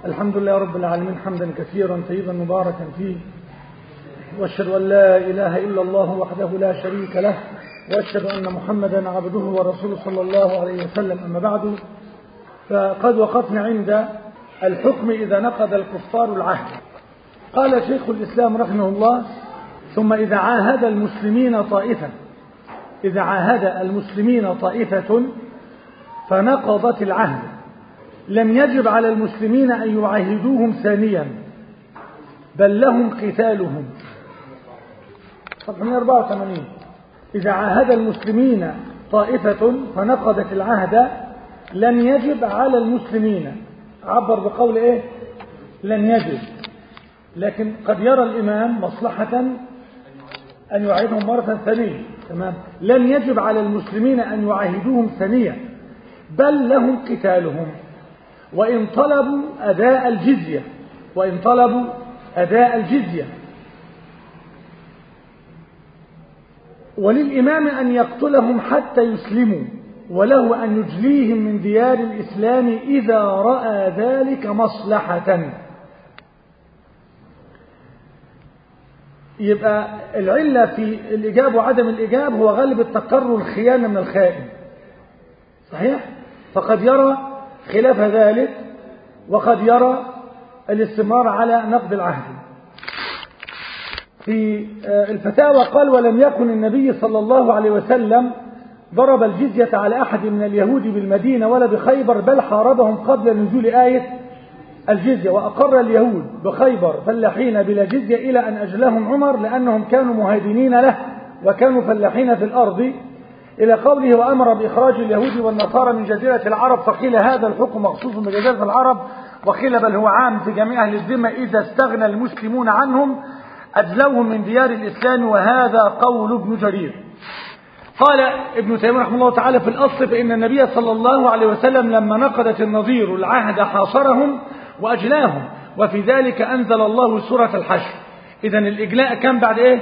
الحمد لله رب العالمين حمدا كثيرا طيبا مباركا فيه، واشهد ان لا اله الا الله وحده لا شريك له، واشهد ان محمدا عبده ورسوله صلى الله عليه وسلم. اما بعد، فقد وقفنا عند الحكم اذا نقض الكفار العهد. قال شيخ الاسلام رحمه الله: ثم اذا عاهد المسلمين طائفه فنقضت العهد لم يجب على المسلمين أن يعاهدوهم ثانيا، بل لهم قتالهم. صفحة 184. إذا عاهد المسلمين طائفة فنقضت العهد لم يجب على المسلمين، عبر بقول إيه؟ لم يجب، لكن قد يرى الإمام مصلحة أن يعاهدهم مرة ثانية. تمام. لم يجب على المسلمين أن يعاهدوهم ثانية، بل لهم قتالهم وإن طلبوا أداء الجزية، وللإمام أن يقتلهم حتى يسلموا، وله أن يجليهم من ديار الإسلام إذا رأى ذلك مصلحة. يبقى العلة في الإجابة وعدم الإجابة هو غالب التقرر الخيانة من الخائن، صحيح؟ فقد يرى خلاف ذلك، وقد يرى الاستمرار على نقض العهد. في الفتاوى قال: ولم يكن النبي صلى الله عليه وسلم ضرب الجزية على أحد من اليهود بالمدينة ولا بخيبر، بل حاربهم قبل نزول آية الجزية، وأقر اليهود بخيبر فلاحين بلا جزية إلى أن أجلهم عمر، لأنهم كانوا مهادنين له وكانوا فلاحين في الأرض، إلى قوله: وأمر بإخراج اليهود والنصارى من جزيرة العرب. فقيل هذا الحكم مخصوص بجزيرة العرب، وقيل بل هو عام في جميع أهل الذمة إذا استغنى المسلمون عنهم أجلوهم من ديار الإسلام، وهذا قول ابن جرير. قال ابن تيمية رحمه الله تعالى: في الأصل فإن النبي صلى الله عليه وسلم لما نقضت النظير العهد حاصرهم وأجلاهم، وفي ذلك أنزل الله سورة الحشر. إذن الإجلاء كان بعد إيه؟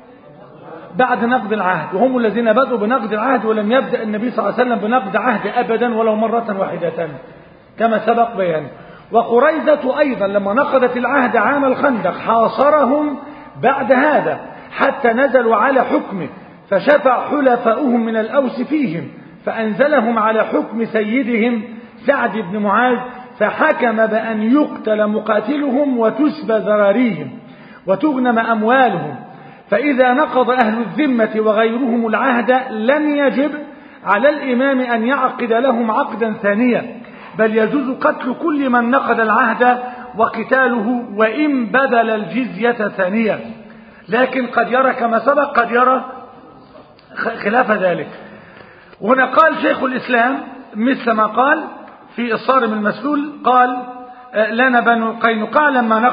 بعد نقض العهد، وهم الذين بدأوا بنقض العهد، ولم يبدأ النبي صلى الله عليه وسلم بنقض عهد أبدا ولو مرة واحدة كما سبق بيان. وقريظة أيضا لما نقضت العهد عام الخندق حاصرهم بعد هذا حتى نزلوا على حكمه، فشفع حلفاؤهم من الأوس فيهم، فأنزلهم على حكم سيدهم سعد بن معاذ، فحكم بأن يقتل مقاتلهم وتسبى ذراريهم وتغنم أموالهم. فإذا نقض أهل الذمة وغيرهم العهد لم يجب على الإمام أن يعقد لهم عقدا ثانيا، بل يجوز قتل كل من نقض العهد وقتاله وإن بذل الجزية ثانية. لكن قد يرى كما سبق، قد يرى خلاف ذلك. وهنا قال شيخ الإسلام مثل ما قال في الصارم المسلول، قال: لأن بنو قينقاع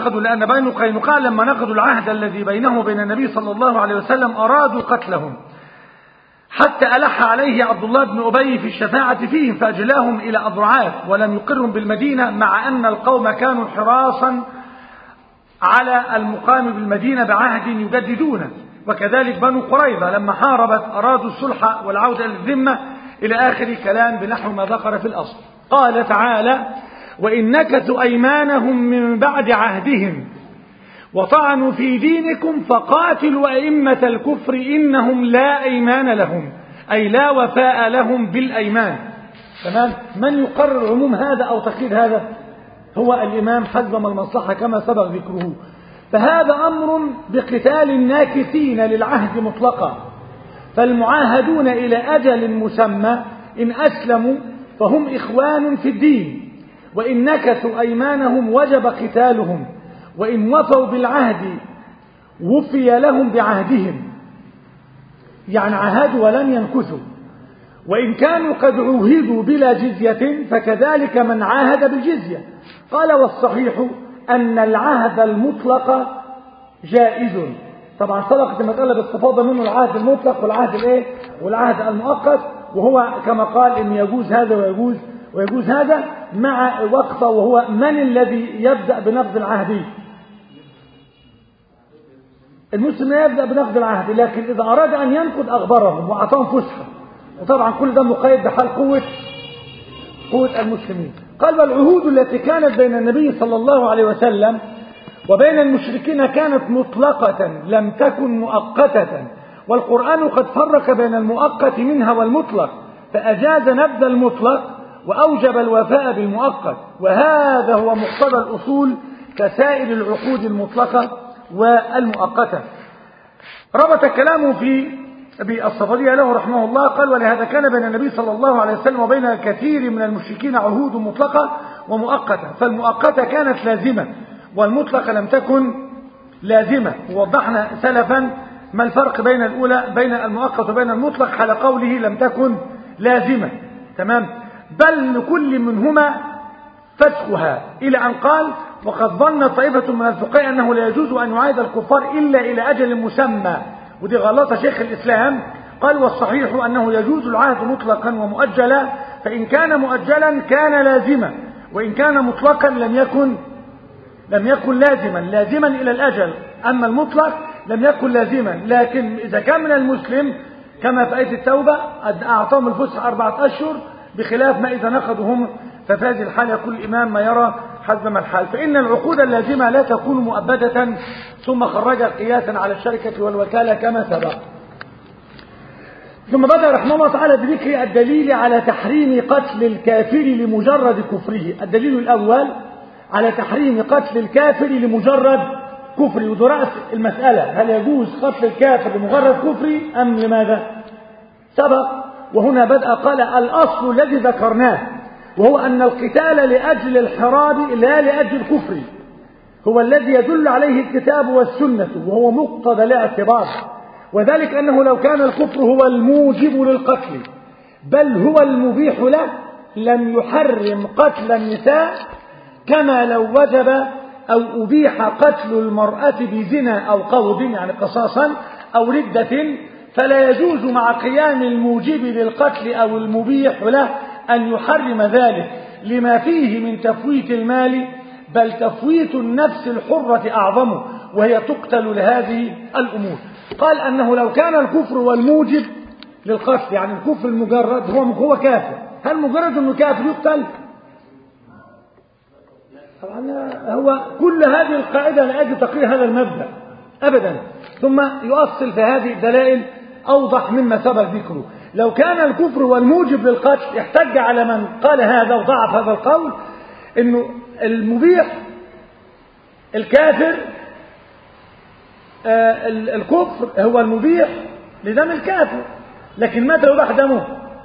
لما نقضوا العهد الذي بينه وبين النبي صلى الله عليه وسلم أرادوا قتلهم، حتى ألح عليه عبد الله بن أبي في الشفاعة فيهم، فأجلاهم إلى أضرعات ولم يقرهم بالمدينة، مع أن القوم كانوا حراسا على المقام بالمدينة بعهد يجددونه. وكذلك بنو قريظة لما حاربت أرادوا الصلح والعودة للذمة، إلى آخر كلام بنحو ما ذكر في الأصل. قال تعالى: وإن نكثوا أيمانهم من بعد عهدهم وطعنوا في دينكم فقاتلوا أئمة الكفر إنهم لا أيمان لهم، أي لا وفاء لهم بالأيمان. تمام. من يقرر عموم هذا أو تقييد هذا؟ هو الإمام حسب ما المصلحة كما سبق ذكره. فهذا أمر بقتال الناكثين للعهد مطلقا، فالمعاهدون إلى أجل مسمى إن أسلموا فهم إخوان في الدين، وإن نكثوا أيمانهم وجب قتالهم، وإن وفوا بالعهد وفي لهم بعهدهم، يعني عاهدوا ولم ينكثوا. وإن كانوا قد عوهدوا بلا جزية فكذلك من عاهد بالجزية. قال: والصحيح أن العهد المطلق جائز. طبعا سبقت المسألة باستفاضة منه العهد المطلق والعهد الايه؟ والعهد المؤقت، وهو كما قال إن يجوز هذا ويجوز هذا، مع وقفة وهو من الذي يبدأ بنقض العهد؟ المسلم يبدأ بنقض العهد، لكن إذا أراد أن ينقض أخبرهم وأعطاهم فسحة، وطبعا كل ده مقيد بحال قوة المسلمين. قال والعهود التي كانت بين النبي صلى الله عليه وسلم وبين المشركين كانت مطلقة لم تكن مؤقتة، والقرآن قد فرق بين المؤقت منها والمطلق، فأجاز نبذ المطلق وأوجب الوفاء بالمؤقت، وهذا هو مقتضى الأصول كسائر العقود المطلقة والمؤقتة. ربط كلامه بالصفدية له رحمه الله قال ولهذا كان بين النبي صلى الله عليه وسلم وبين الكثير من المشركين عهود مطلقة ومؤقتة، فالمؤقتة كانت لازمة والمطلقة لم تكن لازمة. ووضحنا سلفا ما الفرق بين الأولى بين المؤقت وبين المطلق على قوله لم تكن لازمة. تمام. بل لكل منهما فسخها، إلى أن قال وقد ظن طائفة من الفقهاء أنه لا يجوز أن يعايد الكفار إلا إلى أجل مسمى، ودي غلطة شيخ الإسلام. قال والصحيح أنه يجوز العهد مطلقا ومؤجلا، فإن كان مؤجلا كان لازما، وإن كان مطلقا لم يكن لازما إلى الأجل، أما المطلق لم يكن لازما. لكن إذا كان من المسلم كما في آية التوبة أعطاهم الفسح 4 أشهر، بخلاف ما إذا نقضهم، ففي هذه الحالة كل إمام ما يرى حسب ما الحال. فإن العقود اللازمة لا تكون مؤبدة، ثم خرج قياسا على الشركة والوكالة كما سبق. ثم بدأ رحمه الله تعالى بذكر الدليل على تحريم قتل الكافر لمجرد كفره. الدليل الأول على تحريم قتل الكافر لمجرد كفره، وده رأس المسألة، هل يجوز قتل الكافر لمجرد كفره أم لماذا؟ سبق وهنا بدأ قال الأصل الذي ذكرناه، وهو أن القتال لأجل الحراب لا لأجل الكفر هو الذي يدل عليه الكتاب والسنة، وهو مقتضى الاعتبار، وذلك أنه لو كان الكفر هو الموجب للقتل بل هو المبيح له لم يحرم قتل النساء، كما لو وجب أو أبيح قتل المرأة بزنا أو قوض يعني قصاصا أو ردة، فلا يجوز مع قيام الموجب للقتل أو المبيح له أن يحرم ذلك لما فيه من تفويت المال، بل تفويت النفس الحرة أعظم، وهي تقتل لهذه الأمور. قال أنه لو كان الكفر والموجب للقتل يعني الكفر المجرد هو كافر، هل مجرد أنه كافر يقتل؟ طبعا هو كل هذه القاعدة لأجل تقرير هذا المبدأ أبدا. ثم يؤصل في هذه الدلائل أوضح مما سبق ذكره. لو كان الكفر والموجب للقتل يحتج على من قال هذا وضعف هذا القول إنه المبيح الكافر، الكفر هو المبيح لدم الكافر، لكن متى يباح دمه؟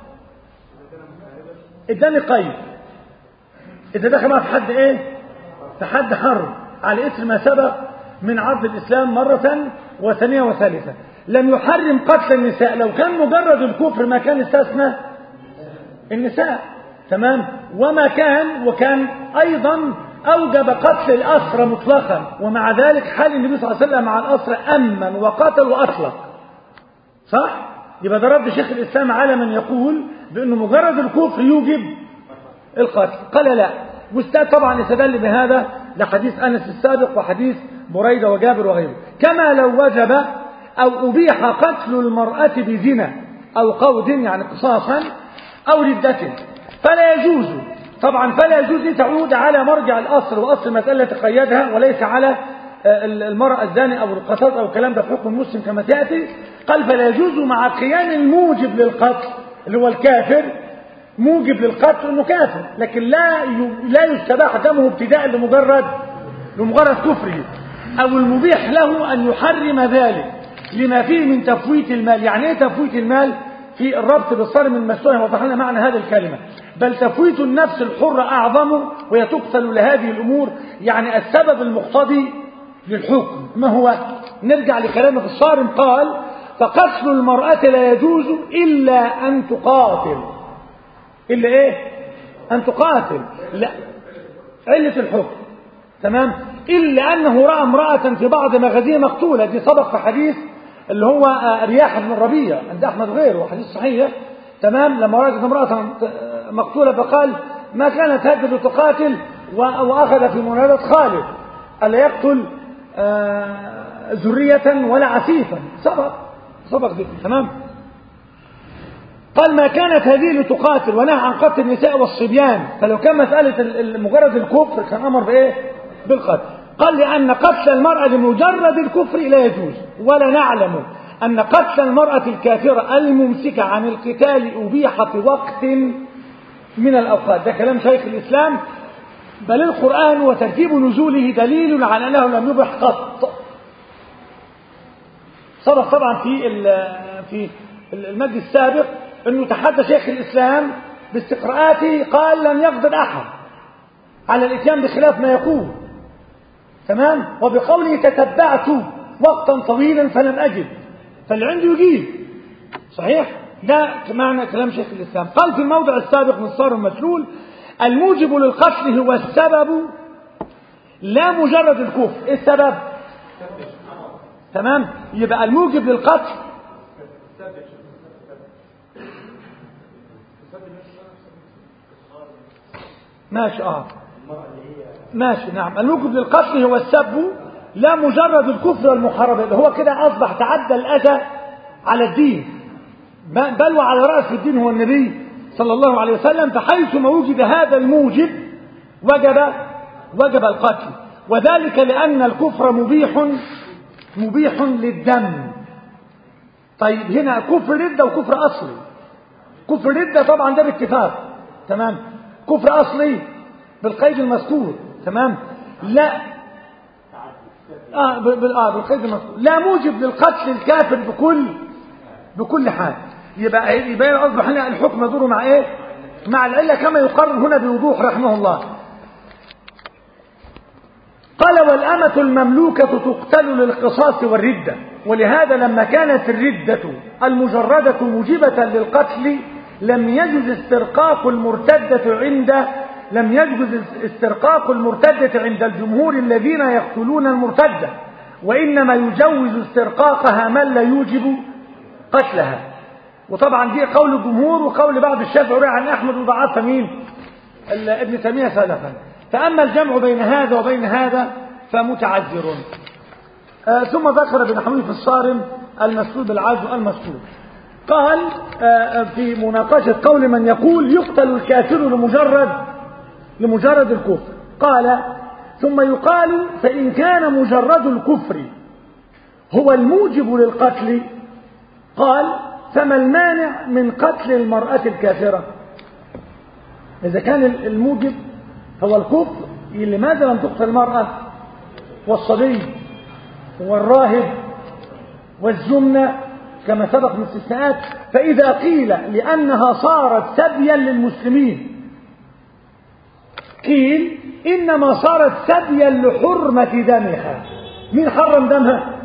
الدم قيد إذا دخل معه في حد إيه؟ في حد حرب، على إثر ما سبق من عرض الإسلام مرة وثانية وثالثة. لم يحرم قتل النساء، لو كان مجرد الكفر ما كان استثنى النساء. تمام. وكان أيضا أوجب قتل الأسرى مطلقا، ومع ذلك حال النبي صلى الله عليه وسلم مع الأسرى أمن وقتل وأطلق. صح؟ يبقى ده رد شيخ الإسلام على من يقول بأنه مجرد الكفر يوجب القتل. قال لا، واستدل طبعا يستدل بهذا لحديث أنس السابق وحديث بريدة وجابر وغيره. كما لو وجب أو أبيح قتل المرأة بزنا أو قود يعني قصاصا أو ردة فلا يجوز. طبعا فلا يجوز تعود على مرجع الأصل، وأصل المسألة تقيدها وليس على المرأة الزاني أو القصاص أو الكلام ده في حكم المسلم كما تأتي. قال فلا يجوز مع قيام الموجب للقتل اللي هو الكافر، موجب للقتل انه كافر، لكن لا يستباح دمه ابتداء لمجرد كفره، او المبيح له ان يحرم ذلك لما فيه من تفويت المال. يعني ايه تفويت المال؟ في الربط بالصارم المسلوح وضح لنا معنى هذه الكلمة. بل تفويت النفس الحرة أعظم، وهي تقتل لهذه الأمور. يعني السبب المقتضي للحكم ما هو؟ نرجع لكلامه في الصارم. قال فقتل المرأة لا يجوز إلا أن تقاتل. إلا إيه؟ أن تقاتل، لا علة الحكم. تمام. إلا أنه رأى امرأة في بعض مغازيه مقتولة، دي سبق في حديث اللي هو رياح بن الربيع عند أحمد غيره حديث صحيح. تمام. لما رأت امرأة مقتولة فقال ما كانت هذه تقاتل، وأخذ في منادة خالد ألا يقتل ذرية ولا عسيفا. سبق ذكر. تمام. قال ما كانت هذه لتقاتل ونهى عن قتل النساء والصبيان، فلو كان مسألة مجرد الكفر كان أمر بإيه؟ بالقتل. قال لأن قتل المرأة لمجرد الكفر لا يجوز، ولا نعلم أن قتل المرأة الكافرة الممسكة عن القتال أبيح في وقت من الأوقات. ده كلام شيخ الإسلام، بل القرآن وترتيب نزوله دليل على أنه لم يبح قط. سبق طبعا في المجلس السابق أنه تحدى شيخ الإسلام باستقراءاته، قال لم يقدر أحد على الإتيان بخلاف ما يقول، تمام، وبقوله تتبعت وقتا طويلا فلم أجد، فاللي عنده يجيب صحيح. ده معنى كلام شيخ الإسلام. قال في الموضع السابق من صار المشلول الموجب للقتل هو السبب لا مجرد الكفر. ايه السبب؟ تمام، يبقى الموجب للقتل ماشي ماشي نعم. الموجب للقتل هو السب لا مجرد الكفر والمحاربة. هو كده أصبح تعدى الأذى على الدين، بل وعلى رأس الدين هو النبي صلى الله عليه وسلم. فحيثما وجد هذا الموجب وجب القتل، وذلك لأن الكفر مبيح للدم. طيب هنا كفر ردة وكفر أصلي. كفر ردة طبعا ده باتفاق، تمام. كفر أصلي بالقيد المذكور، تمام. لا بالقيد المذكور لا موجب للقتل الكافر بكل حال. يبقى أصبح هنا الحكم يدور مع ايه؟ مع العلة كما يقرر هنا بوضوح رحمه الله. قال والأمة المملوكة تقتل للقصاص والردة، ولهذا لما كانت الردة المجردة موجبة للقتل لم يجوز استرقاق المرتدة عند الجمهور الذين يقتلون المرتدة، وإنما يجوز استرقاقها من لا يوجب قتلها. وطبعا دي قول الجمهور وقول بعض الشافعي عن أحمد وضعف مين؟ ابن تيمية سلفا. فأما الجمع بين هذا وبين هذا فمتعذر. ثم ذكر ابن حميد في الصارم المسؤول بالعجز المسؤول. قال في مناقشة قول من يقول يقتل الكافر لمجرد الكفر، قال ثم يقال فإن كان مجرد الكفر هو الموجب للقتل، قال فما المانع من قتل المرأة الكافرة؟ إذا كان الموجب هو الكفر، لماذا لم تقتل المرأة والصبي والراهب والزمنة كما سبق من استثناءات؟ فإذا قيل لأنها صارت سبيا للمسلمين قيل إنما صارت سبيا لحرمة دمها. مين حرم دمها؟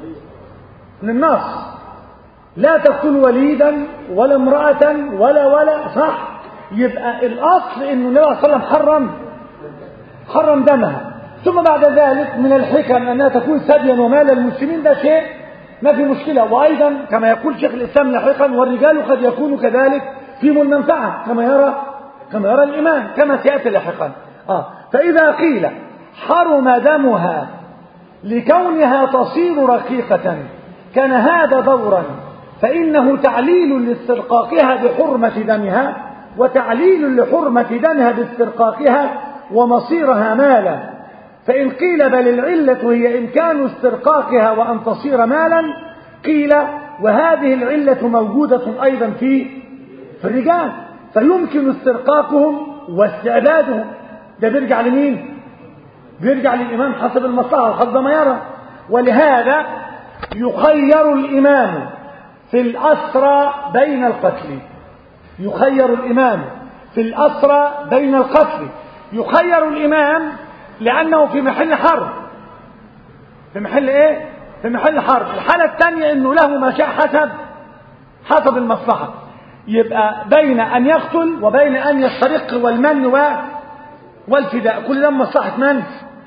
للنص لا تقتل وليدا ولا امرأة ولا صح. يبقى الأصل إنه النبي صلى الله عليه وسلم حرم دمها. ثم بعد ذلك من الحكم أنها تكون سبيا ومالا المسلمين، ده شيء ما في مشكلة. وأيضا كما يقول شيخ الإسلام لاحقا والرجال قد يكون كذلك فيهم المنفعة كما يرى الإمام كما سيأتي لاحقا. فإذا قيل حرم دمها لكونها تصير رقيقة كان هذا دورا، فإنه تعليل لاسترقاقها بحرمة دمها، وتعليل لحرمة دمها باسترقاقها ومصيرها مالا. فإن قيل بل العلة هي إمكان استرقاقها وأن تصير مالا، قيل وهذه العلة موجودة أيضا في الرجال، فيمكن استرقاقهم واستعبادهم. ده بيرجع لمين؟ بيرجع للإمام حسب المصلحة وحسب ما يرى. ولهذا يخير الإمام في الأسرى بين القتل. يخير الإمام في الأسرى بين القتل. يخير الإمام لأنه في محل حرب. في محل إيه؟ في محل حرب. الحالة الثانية إنه له ما شاء حسب المصلحة. يبقى بين أن يقتل وبين أن يسترق والمن والفداء، كل ده مصلحة من؟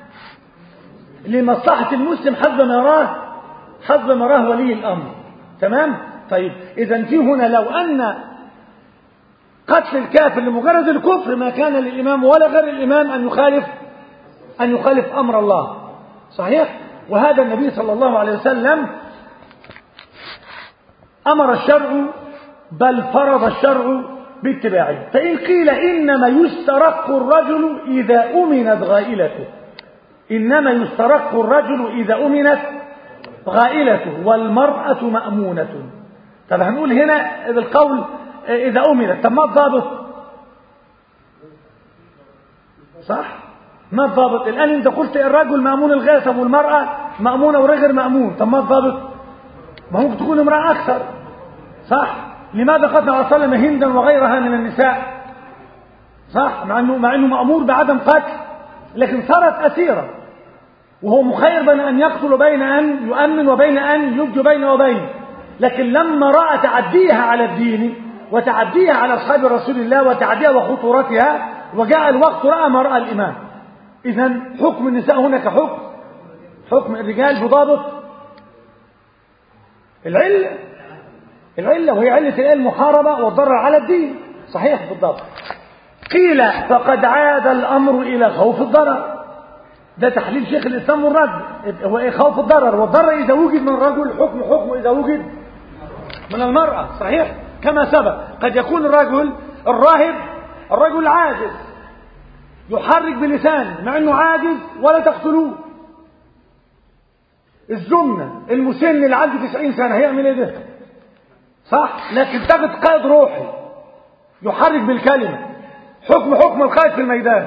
لمصلحة المسلم حسب ما راه ولي الأمر. تمام؟ طيب إذا في هنا لو أن قتل الكافر لمجرد الكفر ما كان للإمام ولا غير الإمام أن يخالف أمر الله، صحيح؟ وهذا النبي صلى الله عليه وسلم أمر الشرع بل فرض الشرع باتباعه. فإن قيل إنما يسترق الرجل إذا أمنت غائلته، إنما يسترق الرجل إذا أمنت غائلته والمرأة مأمونة. طب هنقول هنا بالقول إذا أمنت، طب ما الضابط؟ صح؟ ما الضابط؟ الآن أنت قلت الرجل مأمون الغاية، طب والمرأة مأمونة وغير مأمون، طب ما الضابط؟ ما ممكن تكون امرأة أكثر، صح؟ لماذا قتل عليه وسلم هندا وغيرها من النساء؟ صح؟ مع أنه مأمور بعدم قتل، لكن صارت أسيرة، وهو مخير بين أن يقتل وبين أن يؤمن وبين أن يبدي بينه وبين. لكن لما رأى تعديها على الدين وتعديها على أصحاب رسول الله وتعديها وخطورتها وجاء الوقت رأى ما رأى الإمام. إذن حكم النساء هنا حكم الرجال بضابط العلة وهي علة المحاربة والضرر على الدين. صحيح بالضبط. قيل فقد عاد الأمر إلى خوف الضرر. ده تحليل شيخ الإسلام والرد. هو إيه خوف الضرر؟ والضرر إذا وجد من الرجل حكمه إذا وجد من المرأة. صحيح كما سبق. قد يكون الرجل عاجز يحرك بلسانه مع أنه عاجز ولا تقتلوه. الزمنة المسن اللي عنده 90 سنة هيعمل ايه ده؟ صح؟ لكن تاخد قائد روحي يحرك بالكلمة، حكم القائد في الميدان.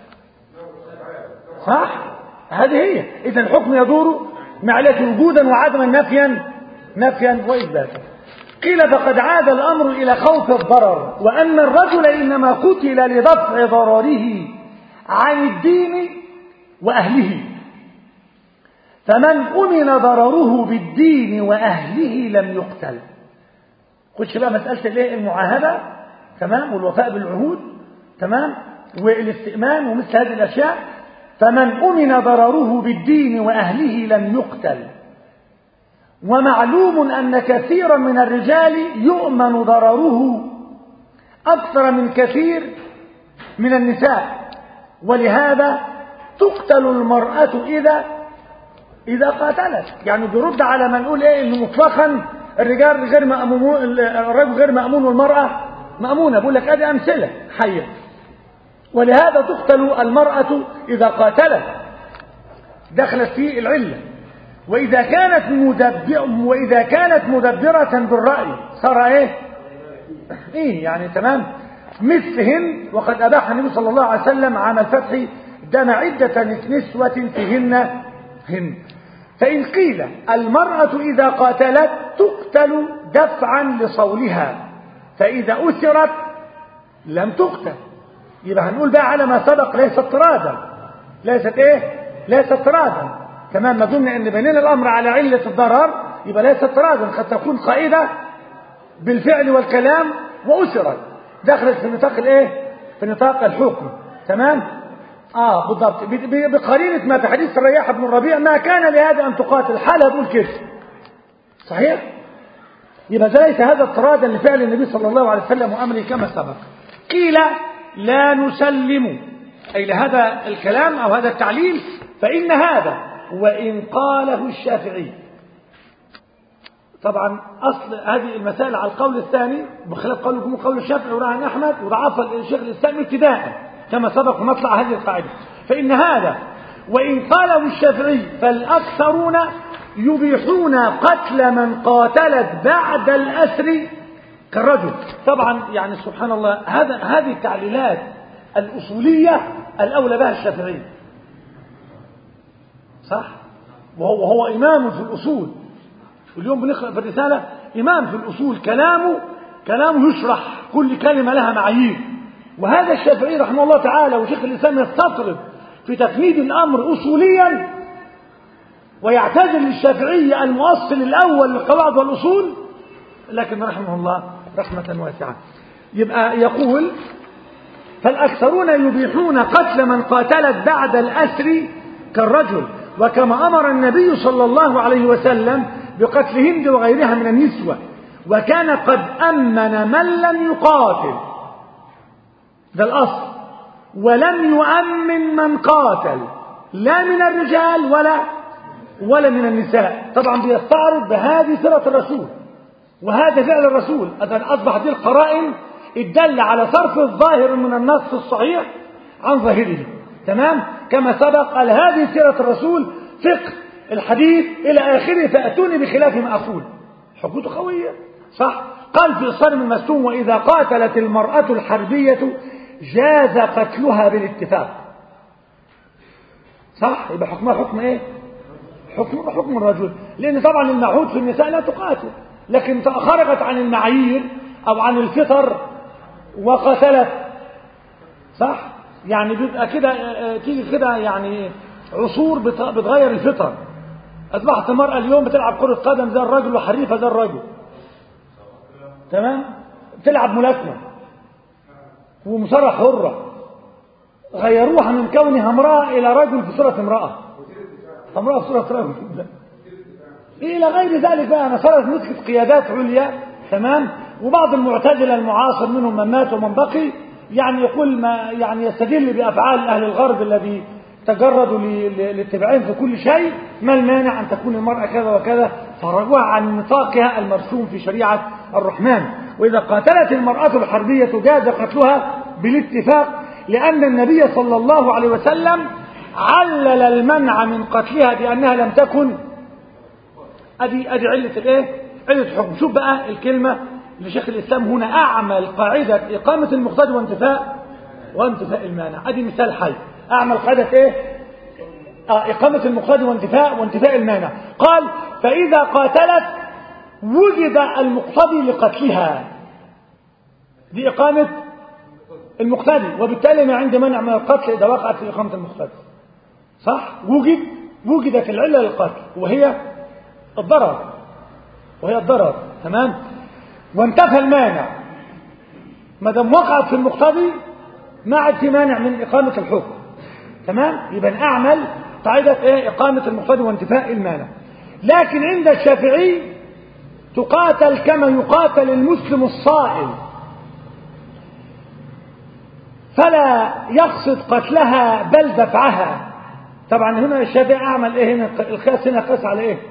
صح؟ هذه هي. إذا الحكم يدور مع علة وجودا وعدما نفيا وإثباتا. قيل فقد عاد الأمر إلى خوف الضرر، وأن الرجل إنما قتل لدفع ضرره عن الدين وأهله، فمن أمن ضرره بالدين وأهله لم يقتل. خدش بقى مسألة الايه؟ المعاهدة، تمام، والوفاء بالعهود، تمام، والاستئمان ومثل هذه الأشياء. فمن أمن ضرره بالدين وأهله لم يقتل. ومعلوم أن كثيرا من الرجال يؤمن ضرره أكثر من كثير من النساء، ولهذا تقتل المرأة إذا قاتلت. يعني بيرد على ما نقول إيه؟ إنه مطلقا الرجال غير مأمون، الرجل غير مأمون والمرأة مأمونة. بقول لك هذه أمثلة حية. ولهذا تقتل المرأة إذا قاتلت، دخلت في العلة. وإذا كانت مدبرة بالرأي صار إيه يعني تمام مثل هند. وقد أباح النبي صلى الله عليه وسلم عام الفتح دم عدة نسوة فيهن هند. فإن قيل المرأة إذا قاتلت تقتل دفعا لصولها، فإذا أسرت لم تقتل. يبقى هنقول بقى على ما سبق ليست طرادا، ليست طرادا. تمام. ما دمنا ان بنينا الامر على علة الضرر يبقى ليست طرادا، قد تكون قائدة بالفعل والكلام وأسرت، دخلت في نطاق في نطاق الحكم. تمام. بالضبط. بقرينة ما في حديث الرياح بن الربيع ما كان لهذا ان تقاتل، حالها تقول كده. صحيح. يبقى ليس هذا اضطرادا لفعل النبي صلى الله عليه وسلم وامره كما سبق. قيل لا نسلم أي لهذا الكلام أو هذا التعليل، فإن هذا وإن قاله الشافعي. طبعا أصل هذه المسائل على القول الثاني بخلاف قولكم قول الشافعي وراه عن أحمد وضعف الشيخ الإسلام ابتداء كما سبق ومطلع هذه القاعدة. فإن هذا وإن قاله الشافعي فالأكثرون يبيحون قتل من قاتلت بعد الأسر كالرجل. طبعا يعني سبحان الله هذه التعليلات الأصولية الأولى بها الشافعي. صح. وهو إمام في الأصول. اليوم بنقرأ في الرسالة إمام في الأصول، كلامه يشرح، كل كلمة لها معايير. وهذا الشافعي رحمه الله تعالى وشيخ الإسلام يستطرد في تفنيد الأمر أصوليا، ويعتذر للشافعي المؤصل الأول للقواعد والأصول، لكن رحمه الله رحمة واسعة. يبقى يقول فالأكثرون يبيحون قتل من قاتلت بعد الأسر كالرجل، وكما أمر النبي صلى الله عليه وسلم بقتل هند وغيرها من النسوة، وكان قد أمن من لم يقاتل، ده الأصل، ولم يؤمن من قاتل لا من الرجال ولا من النساء. طبعا بيستعرض بهذه سيرة الرسول وهذا فعل الرسول. إذن أصبح دي القرائن الدل على صرف الظاهر من النص الصحيح عن ظاهره. تمام؟ كما سبق قال هذه سيرة الرسول فقه الحديث إلى آخره، فأتوني بخلاف ما أقول. حجته قوية صح. قال في الصارم المسلوم وإذا قاتلت المرأة الحربية جاز قتلها بالاتفاق. صح؟ يبقى حكمها حكم ايه؟ حكم الرجل، لأن طبعا المعهود في النساء لا تقاتل، لكن خرجت عن المعايير أو عن الفطر وقتلت. صح؟ يعني بيبقى كده تيجي كده يعني عصور بتغير الفطر. أصبحت المرأة اليوم بتلعب كرة قدم زي الرجل وحريفة زي الرجل. تمام؟ بتلعب ملاكمة ومصارعة حرة. غيروها من كونها امرأة إلى رجل في صورة امرأة. امرأة في صورة رجل. إلى غير ذلك بقى. أنا صارت مسكت قيادات عليا. تمام؟ وبعض المعتزلة المعاصر منهم من مات ومن بقي يعني يقول ما يعني يستدل بأفعال أهل الغرب الذي تجردوا للاتباعين في كل شيء. ما المانع أن تكون المرأة كذا وكذا؟ فرجوها عن نطاقها المرسوم في شريعة الرحمن. وإذا قاتلت المرأة الحربية جاز قتلها بالاتفاق، لأن النبي صلى الله عليه وسلم علل المنع من قتلها بأنها لم تكن أدي علة الإيه؟ علة الحكم. شوف بقى الكلمة لشيخ الإسلام هنا أعمل قاعدة إقامة المقتضى وانتفاء المانع. أدي مثال حي. أعمل قاعدة إيه؟ إقامة المقتضى وانتفاء المانع. قال فإذا قاتلت وجد المقتضي لقتلها. دي إقامة المقتضي، وبالتالي ما عندي منع من القتل إذا وقعت في إقامة المقتضي. صح؟ وجدت العلة للقتل وهي الضرر. تمام؟ وانتفى المانع. ما دام وقعت في المقتضي ما عاد في مانع من إقامة الحكم. تمام؟ يبقى أعمل قاعدة إيه؟ إقامة المقتضي وانتفاء المانع. لكن عند الشافعي تقاتل كما يقاتل المسلم الصائل، فلا يقصد قتلها بل دفعها. طبعا هنا الشافعي أعمل إيه؟ هنا القياس هنا قاس على إيه؟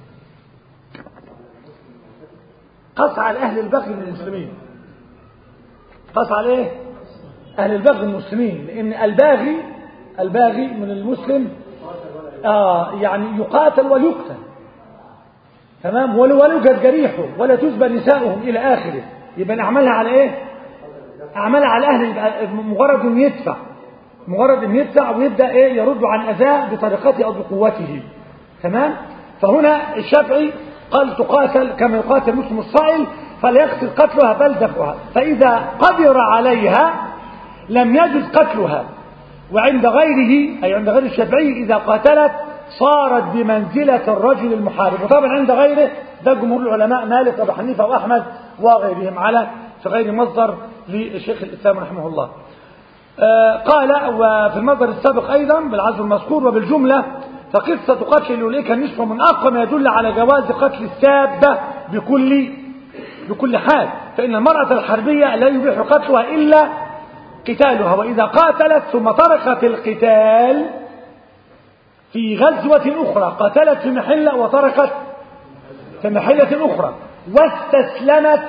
قاس على أهل البغي من المسلمين. قاس على إيه؟ أهل البغي المسلمين، لأن الباغي من المسلم يعني يقاتل ويقتل. تمام؟ ولا يوجد جريحه ولا تسبى نساؤهم إلى آخره. يبقى نعملها على إيه؟ أعملها على أهل مجرد أن يدفع ويبدأ إيه؟ يرد عن أذاه بطريقته أو بقوته. تمام؟ فهنا الشافعي قال تقاتل كما يقاتل المسلم الصائل، فلا يقصد قتلها بل دفعها. فإذا قدر عليها لم يجوز قتلها. وعند غيره أي عند غير الشافعي إذا قاتلت صارت بمنزلة الرجل المحارب. وطبعا عند غيره ده جمهور العلماء مالك وابو حنيفة وأحمد وغيرهم على في غير مصدر للشيخ الإسلام رحمه الله. قال وفي المصدر السابق أيضا بالعزو المذكور وبالجملة فقصة قتل الأولئك النصف من أقوى ما يدل على جواز قتل السابة بكل حال، فإن المرأة الحربية لا يبيح قتلها إلا قتالها. وإذا قاتلت ثم تركت القتال في غزوة أخرى، قاتلت في محلة وتركت في محلة أخرى واستسلمت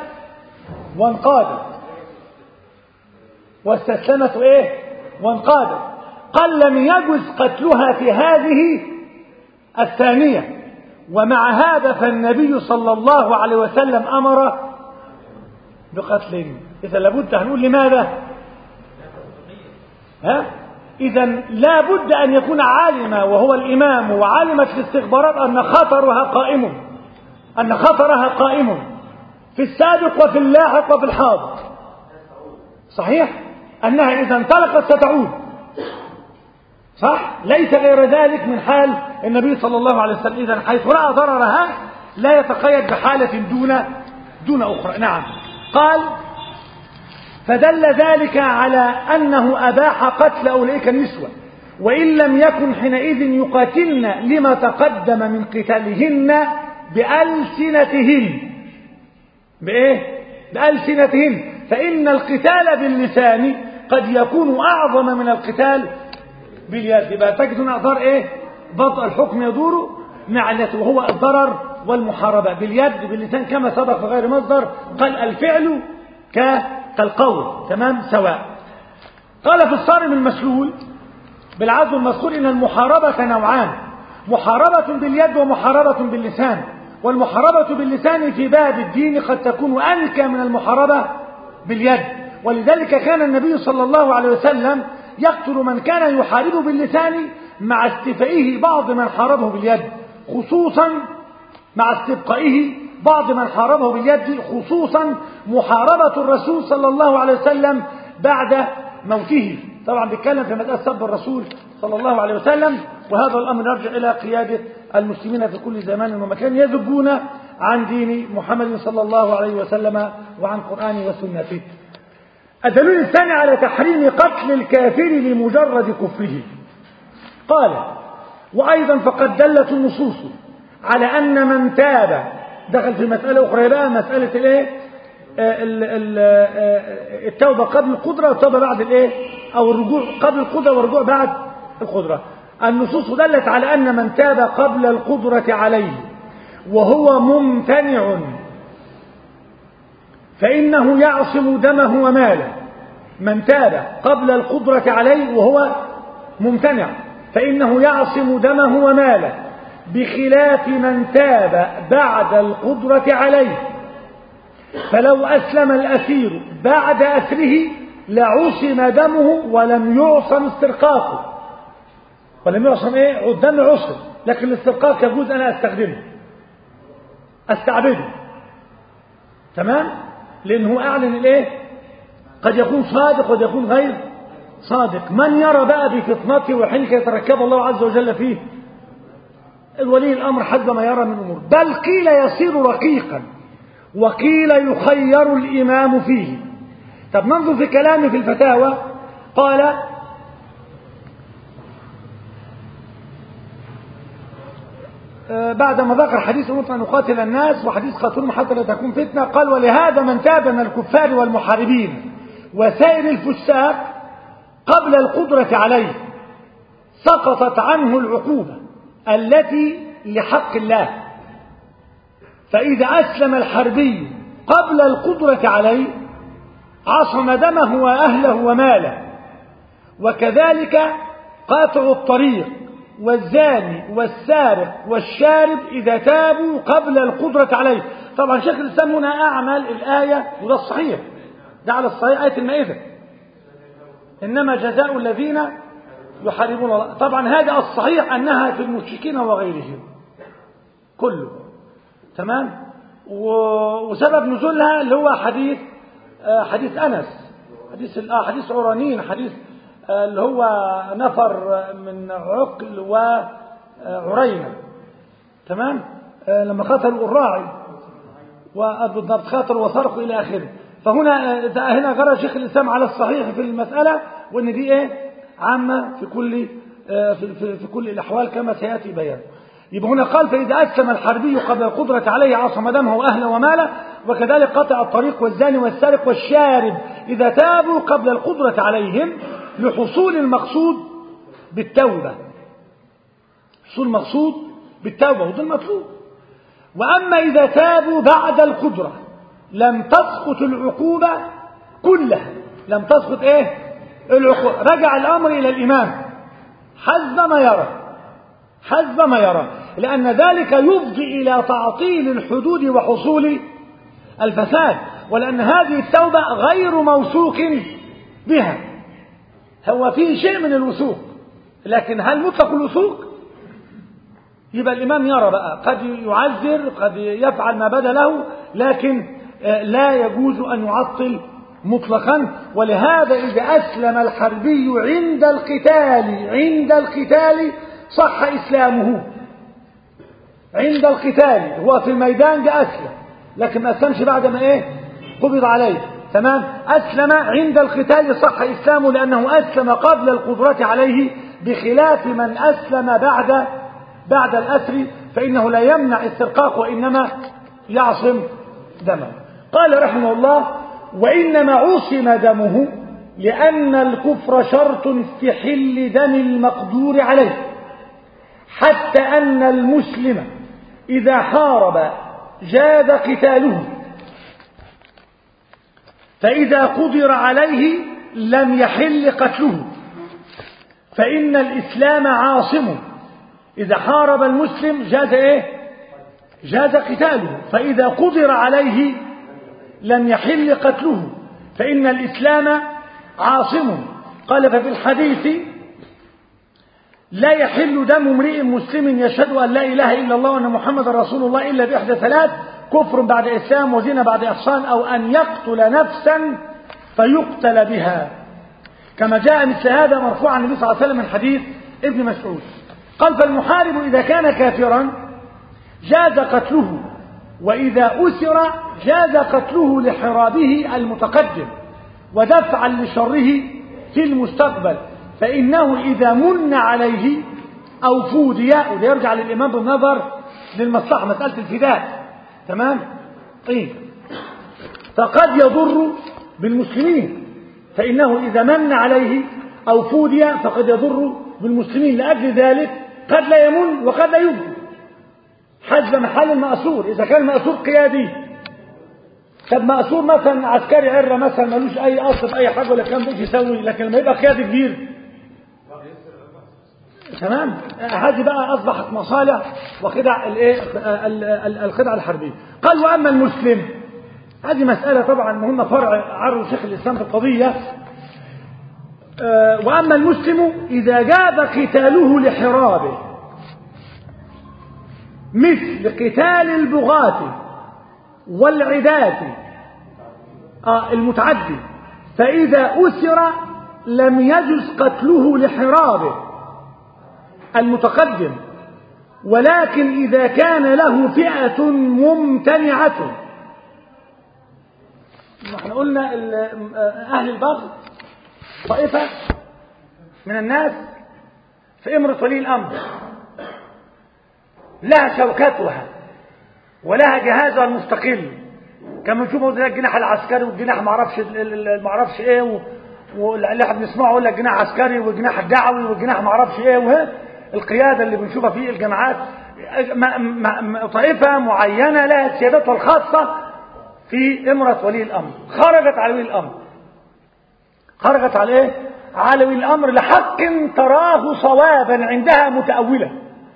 وانقادت قال لم يجوز قتلها في هذه الثانية. ومع هذا فالنبي صلى الله عليه وسلم أمر بقتل. إذا لابد هنقول لماذا؟ إذا لابد أن يكون عالما وهو الإمام وعالمت الاستخبارات أن خطرها قائم في السابق وفي اللاحق وفي الحاضر. صحيح؟ أنها إذا انطلقت ستعود. صح؟ ليس غير ذلك من حال النبي صلى الله عليه وسلم. إذا حيث رأى ضررها لا يتقيد بحالة دون أخرى. نعم. قال فدل ذلك على أنه أباح قتل أولئك النسوة، وإن لم يكن حينئذ يقاتلن لما تقدم من قتالهن بألسنتهن. بألسنتهن، فإن القتال باللسان قد يكون أعظم من القتال باليد. يبقى تجد أن أثار بطء الحكم يدور مع التي وهو الضرر والمحاربة باليد باللسان كما سبق في غير مصدر. قال الفعل كالقول تمام سواء. قال في الصارم المسلول بالعزو المذكور إن المحاربة نوعان، محاربة باليد ومحاربة باللسان. والمحاربة باللسان في باب الدين قد تكون أنكى من المحاربة باليد، ولذلك كان النبي صلى الله عليه وسلم يقتل من كان يحارب باللسان مع استفائه بعض من حاربه باليد، خصوصا مع استبقائه بعض من حاربه باليد، خصوصا محاربة الرسول صلى الله عليه وسلم بعد موته. طبعا بيتكلم في مسألة سب الرسول صلى الله عليه وسلم، وهذا الأمر يرجع إلى قيادة المسلمين في كل زمان ومكان يذبون عن دين محمد صلى الله عليه وسلم وعن قرآنه وسنته. الدليل الثاني على تحريم قتل الكافر لمجرد كفره. قال وأيضا فقد دلت النصوص على أن من تاب، دخل في مسألة أخرى بقى، مسألة الايه التوبة قبل القدرة والتوبة بعد الايه أو الرجوع قبل القدرة والرجوع بعد القدرة. النصوص دلت على أن من تاب قبل القدرة عليه وهو ممتنع فإنه يعصم دمه وماله. من تاب قبل القدرة عليه وهو ممتنع فإنه يعصم دمه وماله، بخلاف من تاب بعد القدرة عليه، فلو أسلم الأسير بعد أسره لعصم دمه ولم يعصم استرقاقه. ولم يعصم ايه؟ الدم عصم، لكن الاسترقاق يجوز أنا أستخدمه أستعبده تمام، لأنه أعلن الايه؟ قد يكون صادق وقد يكون غير صادق. من يرى بقى بفطنته وحنكه يتركب الله عز وجل فيه؟ الولي الأمر حسب ما يرى من أمور، بل قيل يصير رقيقا وقيل يخير الإمام فيه. طب ننظر في كلامه في الفتاوى. قال بعدما ذكر حديث أمرت أن يقاتل الناس وحديث قاتلهم حتى لا تكون فتنة، قال ولهذا من تاب من الكفار والمحاربين وسائر الفساق قبل القدرة عليه سقطت عنه العقوبة التي لحق الله. فإذا أسلم الحربي قبل القدرة عليه عصم دمه وأهله وماله. وكذلك قاطع الطريق والزاني والسارق والشارب إذا تابوا قبل القدرة عليه. طبعا شيخ الإسلام هنا أعمل الآية، وده الصحيح، ده على الصحيح آية المائدة، إنما جزاء الذين يحاربون الله. طبعا هذا الصحيح أنها في المشركين وغيرهم كله تمام. وسبب نزولها اللي هو حديث أنس، حديث عرانين، حديث اللي هو نفر من عقل وعرينة تمام، لما قتلوا الراعي وبالضبط قتلوا وسرقوا إلى آخره. فهنا غرى شيخ الإسلام على الصحيح في المسألة، وإن دي إيه عامة في كل الأحوال كما سيأتي بيان. يبقى هنا قال فإذا أسلم الحربي قبل القدرة عليه عصم دمه وأهله وماله. وكذلك قطع الطريق والزاني والسارق والشارب إذا تابوا قبل القدرة عليهم لحصول المقصود بالتوبة. حصول المقصود بالتوبة وده المطلوب. وأما إذا تابوا بعد القدرة لم تسقط العقوبة كلها، لم تسقط ايه العقوبة. رجع الأمر إلى الإمام حسب ما يرى، لأن ذلك يفضي إلى تعطيل الحدود وحصول الفساد، ولأن هذه التوبة غير موثوق بها. هو فيه شيء من الوثوق، لكن هل مطلق الوثوق؟ يبقى الإمام يرى بقى، قد يعذر قد يفعل ما بدا له، لكن لا يجوز أن يعطل مطلقا. ولهذا إذا أسلم الحربي عند القتال صح إسلامه. عند القتال هو في الميدان ده أسلم، لكن ما أسلمش بعد ما إيه قبض عليه تمام. أسلم عند القتال صح إسلامه لأنه أسلم قبل القدرة عليه، بخلاف من أسلم بعد الأسر فإنه لا يمنع استرقاق وإنما يعصم دمه. قال رحمه الله وإنما عصم دمه لأن الكفر شرط في حل دم المقدور عليه، حتى أن المسلم إذا حارب جاز قتاله، فإذا قدر عليه لم يحل قتله، فإن الإسلام عاصم. إذا حارب المسلم جاز إيه؟ جاز قتاله، فإذا قدر عليه لم يحل قتله، فإن الإسلام عاصم. قال ففي الحديث لا يحل دم امرئ مسلم يشهد أن لا إله إلا الله وأن محمد رسول الله إلا بإحدى ثلاث: كفر بعد إسلام، وزنا بعد إحصان، أو أن يقتل نفسا فيقتل بها، كما جاء مثل هذا مرفوعا النبي صلى الله عليه وسلم من حديث ابن مسعود. قال فالمحارب إذا كان كافرا جاز قتله، وإذا أسر جاز قتله لحرابه المتقدم ودفعا لشره في المستقبل، فإنه إذا من عليه أو فودي، وده يرجع للإمام بالنظر للمصلحة، مسألة الفداء، تمام؟ طيب، فقد يضر بالمسلمين، فإنه إذا من عليه أو فودي فقد يضر بالمسلمين، لأجل ذلك قد لا يمن وقد لا يبدي، حسب محل المأسور. إذا كان المأسور قيادي، طب مأسور مثلا عسكري عرة مثلا ملوش أي أصل في أي حاجة ولا كان بيجي يسوي، لكن لما يبقى قيادي كبير، تمام، هذه بقى أصبحت مصالح وخدع الخدع الحربية. قال وأما المسلم، هذه مسألة طبعا مهمة، فرع عرض شيخ الإسلام في القضية. وأما المسلم إذا جاز قتاله لحرابه مثل قتال البغاة والعداة المتعدي، فإذا أسر لم يجز قتله لحرابه المتقدم، ولكن إذا كان له فئة ممتنعة. احنا قلنا أهل البغي طائفة من الناس في إمرة ولي الأمر لها شوكتها ولها جهازها المستقل، كما نشوفوا زي الجناح العسكري والجناح معرفش ايه، واللي احنا بنسمعه يقول لك جناح عسكري والجناح الدعوي والجناح معرفش ايه، وهي القيادة اللي بنشوفها في الجماعات، طائفة معينة لها سيادتها الخاصة في إمرة ولي الأمر، خرجت على ولي الأمر، خرجت على ايه؟ على ولي الأمر لحق تراه صوابا عندها متأولة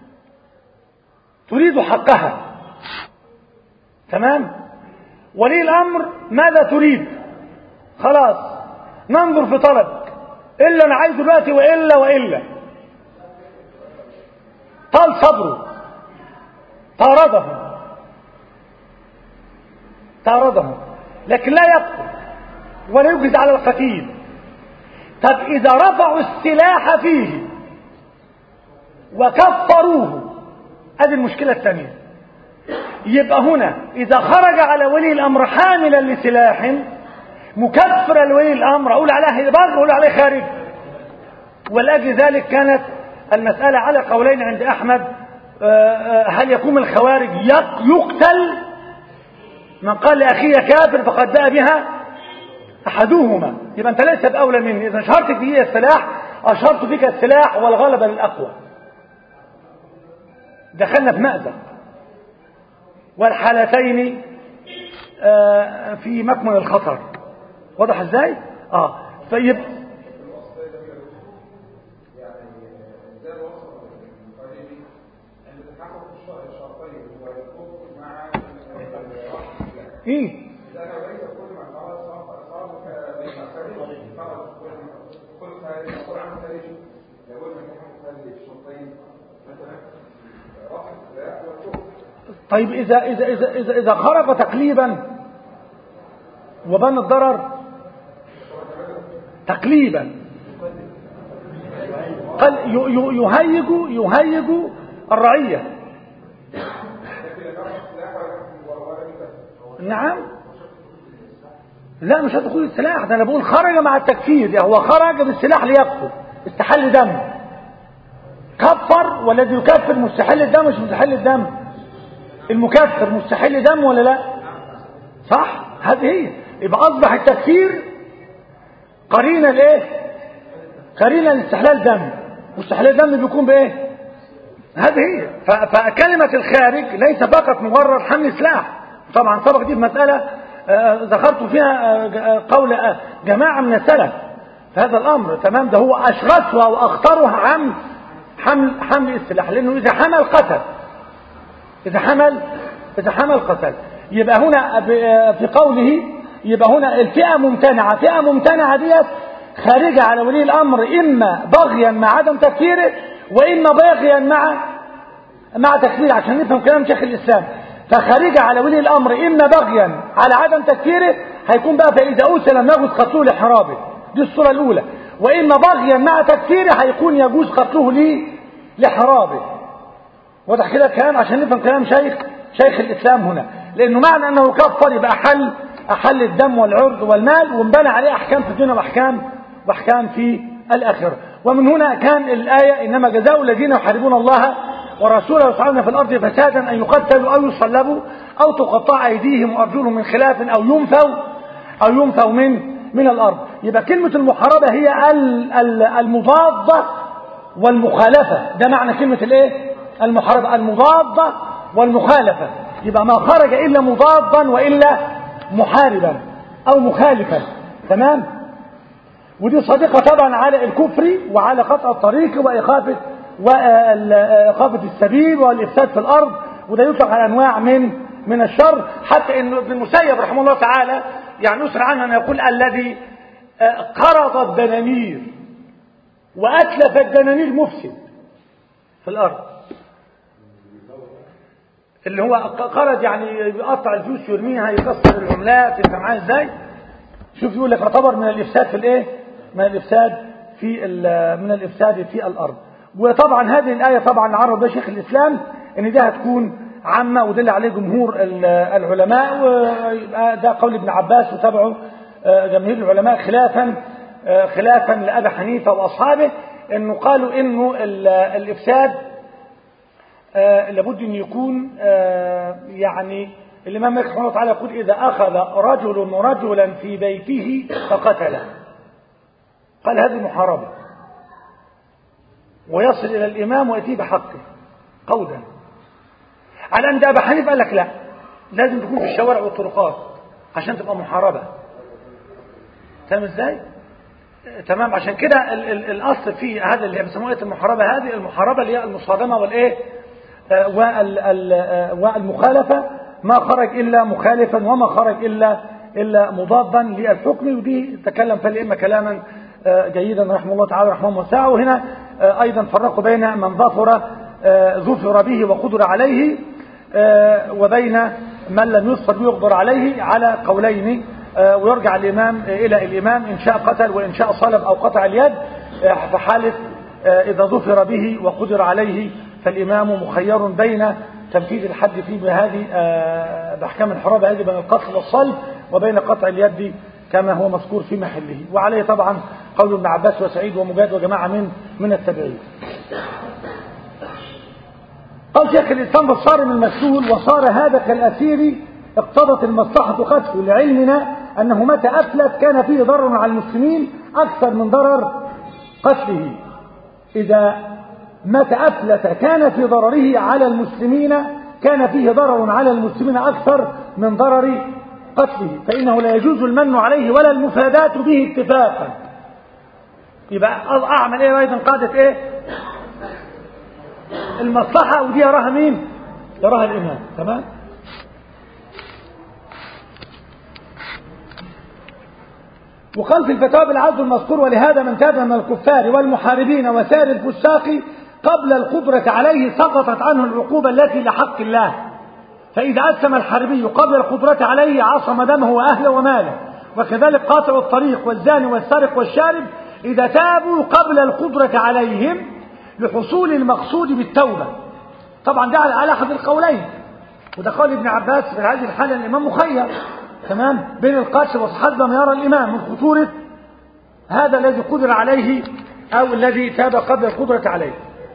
تريد حقها، تمام؟ ولي الأمر ماذا تريد؟ خلاص ننظر في طلبك، إلا أنا عايز دلوقتي وإلا طال صبره، طارده، لكن لا يقتل ولا يجز على القتيل. طب إذا رفعوا السلاح فيه وكفروه، هذه المشكلة الثانية. يبقى هنا إذا خرج على ولي الأمر حاملا لسلاح مكفر لولي الأمر، أقول عليه بر أقول عليه خارج. ولأجل ذلك كانت المسألة على قولين عند أحمد، هل يقوم الخوارج يقتل؟ من قال لأخيه كافر فقد باء بها أحدهما، يبقى أنت ليس بأولى مني، إذا شرطت فيه السلاح أشرت فيك السلاح والغلبة للأقوى، دخلنا في مأزق، والحالتين في مكمن الخطر. واضح ازاي؟ طيب ايه طيب إذا خرج تقليبا وبان الضرر تقليبا، قال يهيج الرعية. نعم، لا مش هتقول السلاح ده، انا بقول خرج مع التكفير، يعني هو خرج بالسلاح ليقتل، استحل دم، كفر، والذي يكفر مستحل الدم مش مستحل الدم، المكفر مستحل دم ولا لا؟ صح، هذه هي. يبقى اصبح التكفير قرينه لايه؟ قرينه لاستحلال دم، واستحلال الدم بيكون بايه؟ هذه هي. فكلمة الخارج ليس فقط مجرد حمل سلاح. طبعا سبق دي مسألة ذكرت فيها قول جماعة من السلف في هذا الأمر. تمام. ده هو أشغثها وأخطرها عن حمل السلاح، لأنه إذا حمل قتل. إذا حمل قتل. يبقى هنا في قوله يبقى هنا الفئة ممتنعة. فئة ممتنعة ديت خارجة على ولي الأمر إما بغيا مع عدم تكفيره وإما باغيا مع تكفيره، عشان نفهم كلام شيخ الإسلام. فخارجة على ولي الأمر إما بغيا على عدم تكفيره، هيكون بقى فإذا أوسل لم يجوز قتله لحرابه، دي الصورة الأولى. وإما بغيا مع تكفيره هيكون يجوز قتله لحرابه. واضح كده الكلام عشان نفهم كلام شيخ الإسلام هنا. لأنه معنى أنه كفر يبقى أحل الدم والعرض والمال، وانبنى عليه أحكام في الدنيا وأحكام في الآخرة. ومن هنا كان الآية إنما جزاء الذين يحاربون الله ورسوله ويسعون في الأرض فسادا أن يقتلوا أو يصلبوا أو تقطع أيديهم وأرجلهم من خلاف أو ينفوا من الأرض. يبقى كلمة المحاربة هي المضادة والمخالفة. ده معنى كلمة الايه؟ المحاربة، المضادة والمخالفة. يبقى ما خرج إلا مضادا وإلا محاربا أو مخالفا. تمام. ودي صديقة طبعا على الكفر وعلى قطع الطريق وإخافة السبيل والإفساد في الأرض. وده يطلق على أنواع من الشر. حتى إن ابن المسيب رحمه الله تعالى يعني يسر عنه أن يقول الذي قرض الدنانير وأتلف الدنانير مفسد في الأرض. اللي هو قرض يعني يقطع الفلوس ويرميها، يكسر العملات. انت معايا ازاي؟ شوف يقول لك يعتبر من الإفساد في الايه؟ من الإفساد في الأرض. وطبعا هذه الآية طبعا عرض بها شيخ الإسلام ان ده هتكون عامة، ودل عليه جمهور العلماء. وده قول ابن عباس وتبعه جماهير العلماء خلافا لأبي حنيفة وأصحابه، انه قالوا انه الإفساد لابد ان يكون يعني الإمام مالك رحمه الله تعالى يقول إذا أخذ رجل رجلا في بيته فقتله، قال هذه محاربة، ويصل إلى الإمام ويأتيه بحقه قودا. على أن أبا حنيفة قال لك لا، لازم تكون في الشوارع والطرقات عشان تبقى محاربة. تمام ازاي؟ تمام. عشان كده الأصل في هذا اللي بيسموه المحاربة، هذه المحاربة اللي هي المصادمة والإيه والمخالفة، ما خرج إلا مخالفا وما خرج إلا مضادا للحكم. ودي تكلم في الأئمة كلاما جيدا رحمه الله تعالى رحمه وسعه. وهنا أيضا فرقوا بين من ظفر به وقدر عليه وبين من لم يظفر به ويقدر عليه على قولين. ويرجع الإمام إلى الإمام إن شاء قتل وإن شاء صلب أو قطع اليد. في حالة إذا ظفر به وقدر عليه فالإمام مخير بين تنفيذ الحد فيه بهذه بأحكام الحرابة هذه بين القتل والصلب وبين قطع اليد كما هو مذكور في محله. وعليه طبعا قول ابن عباس وسعيد ومجاهد وجماعة من التابعين. قال شيخ الإسلام بالصارم المسلول وصار هذا كالأسير اقتضت المصلحة خطفه، لعلمنا أنه متى أفلت كان فيه ضرر على المسلمين أكثر من ضرر قتله. إذا متى أفلت كان في ضرره على المسلمين كان فيه ضرر على المسلمين أكثر من ضرر قتله، فإنه لا يجوز المن عليه ولا المفادات به اتفاقا. يبقى أعمل إيه أيضا قاعدة إيه المصلحة، ودي يراها مين؟ يراها الإمام. تمام. وقال في الفتاوى بالعزل المذكور ولهذا من تاب من الكفار والمحاربين وسائر الفساق قبل القدرة عليه سقطت عنه العقوبة التي لحق الله، فإذا أسلم الحربي قبل القدرة عليه عصم دمه وأهله وماله. وكذلك قاطع الطريق والزاني والسارق والشارب إذا تابوا قبل القدرة عليهم لحصول المقصود بالتوبة. طبعا ده على أحد القولين، وده قول ابن عباس في هذه الحالة الإمام مخير تمام بين القتل وحسب ما يرى الإمام من خطورة هذا الذي قدر عليه أو الذي تاب قبل القدرة عليه.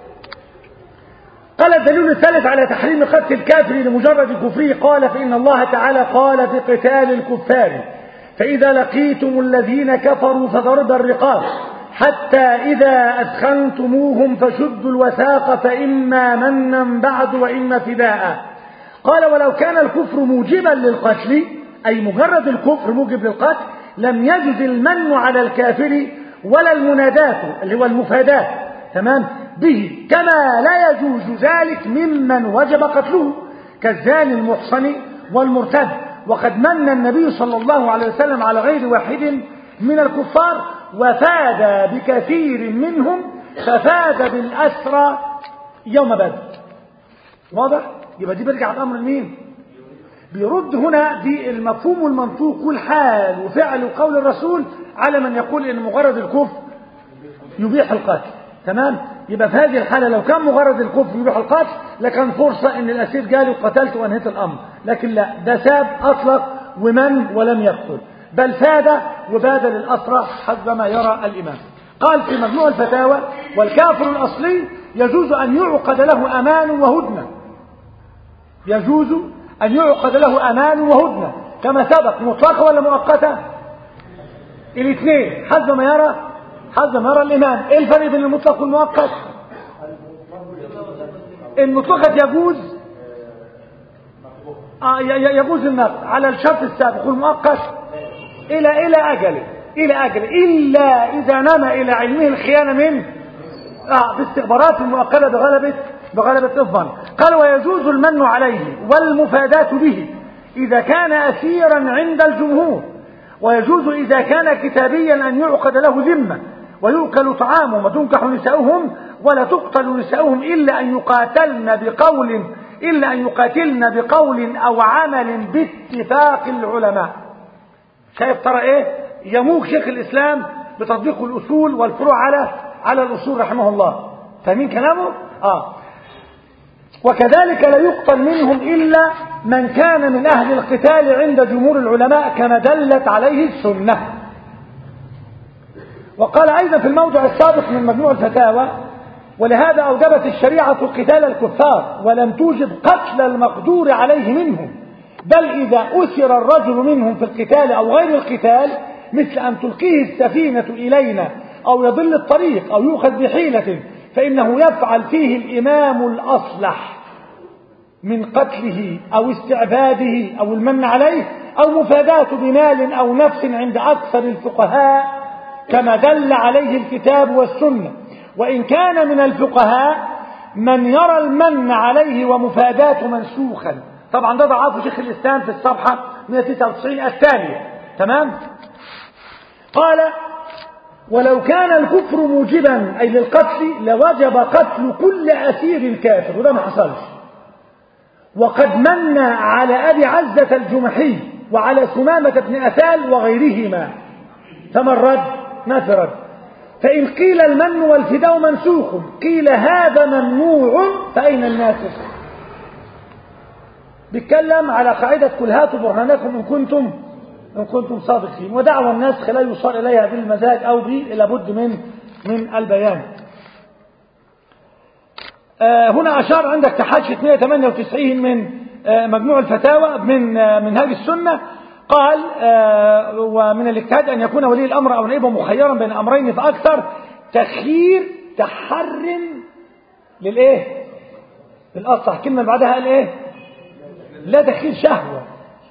قال الدليل الثالث على تحريم قتل الكافر لمجرد كفره قال فإن الله تعالى قال في قتال الكفار فإذا لقيتم الذين كفروا فضرب الرقاب حتى إذا أثخنتموهم فشدوا الوثاق فإما منا بعد وإما فداء. قال ولو كان الكفر موجبا للقتل، أي مجرد الكفر موجب للقتل، لم يجز المن على الكافر ولا المناداة اللي هو المفاداة تمام به، كما لا يجوز ذلك ممن وجب قتله كالزاني المحصن والمرتد. وقد من النبي صلى الله عليه وسلم على غير واحد من الكفار وفاد بكثير منهم، ففاد بالأسرى يوم بدر. واضح؟ يبقى دي بيرجع الأمر لمين؟ بيرد هنا بالمفهوم والمنطوق والحال وفعل وقول الرسول على من يقول ان مجرد الكفر يبيح القتل. تمام؟ يبقى في هذه الحالة لو كان مجرد الكفر يبيح القتل لكان فرصة ان الاسير جالي وقتلت وانهيت الامر، لكن لا، ده ساب اطلق ومن ولم يقتل، بل فاد وبادل الاسرى حسب ما يرى الامام. قال في مجموع الفتاوى والكافر الاصلي يجوز ان يعقد له امان وهدنة، يجوز أن يعقد له أمان وهدنة كما سبق، مطلقة ولا مؤقتة؟ الاثنين حسب ما يرى الإمام. إيه الفرق بين المطلق والمؤقت؟ المطلقة يجوز النقد على الشرط السابق، والمؤقت إلى أجل إلا إذا نما إلى علمه الخيانة من باستخبارات المؤكدة بغلبة الظن. قال ويجوز المن عليه والمفاداة به إذا كان أسيرا عند الجمهور، ويجوز إذا كان كتابيا أن يعقد له ذمة ويؤكل طعامهم وتنكح نساؤهم ولا تقتل نساؤهم إلا أن يقاتلن بقول أو عمل باتفاق العلماء. شايف ترى إيه؟ يموج شيخ الإسلام بتطبيق الأصول والفروع على الأصول رحمه الله. فاهمين كلامه؟ وكذلك لا يقتل منهم إلا من كان من أهل القتال عند جمهور العلماء كما دلت عليه السنة. وقال أيضا في الموضع السابق من مجموع الفتاوى ولهذا أوجبت الشريعة قتال الكفار ولم توجب قتل المقدور عليه منهم، بل إذا أسر الرجل منهم في القتال أو غير القتال مثل أن تلقيه السفينة إلينا أو يضل الطريق أو يؤخذ بحيلة فإنه يفعل فيه الإمام الأصلح من قتله أو استعباده أو المن عليه أو مفاداة بمال أو نفس عند أكثر الفقهاء كما دل عليه الكتاب والسنة. وإن كان من الفقهاء من يرى المن عليه ومفاداة منسوخا. طبعا ده ضعفه شيخ الإسلام في الصفحة 199 الثانية. تمام؟ قال ولو كان الكفر موجبا أي للقتل لوجب قتل كل أسير كافر، وده ما حصلش. وقد من على أبي عزة الجمحي وعلى سمامة بن أثال وغيرهما، فما الرد؟ ما في رد. فإن قيل المن والفداء منسوخ قيل هذا ممنوع فأين الناسخ؟ بيتكلم على قاعدة قل هاتوا برهانكم إن كنتم صادقين، ودعوى الناسخ لا يوصل إليها بالمزاج أو لابد من البيان. هنا أشار عندك تحاشية 198 من مجموع الفتاوى من منهاج السنة. قال ومن الاجتهاد أن يكون ولي الأمر أو نائبه مخيرا بين أمرين فأكثر، تخيير تحر للإيه؟ للأصح. كلمة بعدها قال إيه؟ لا تخيير شهوة.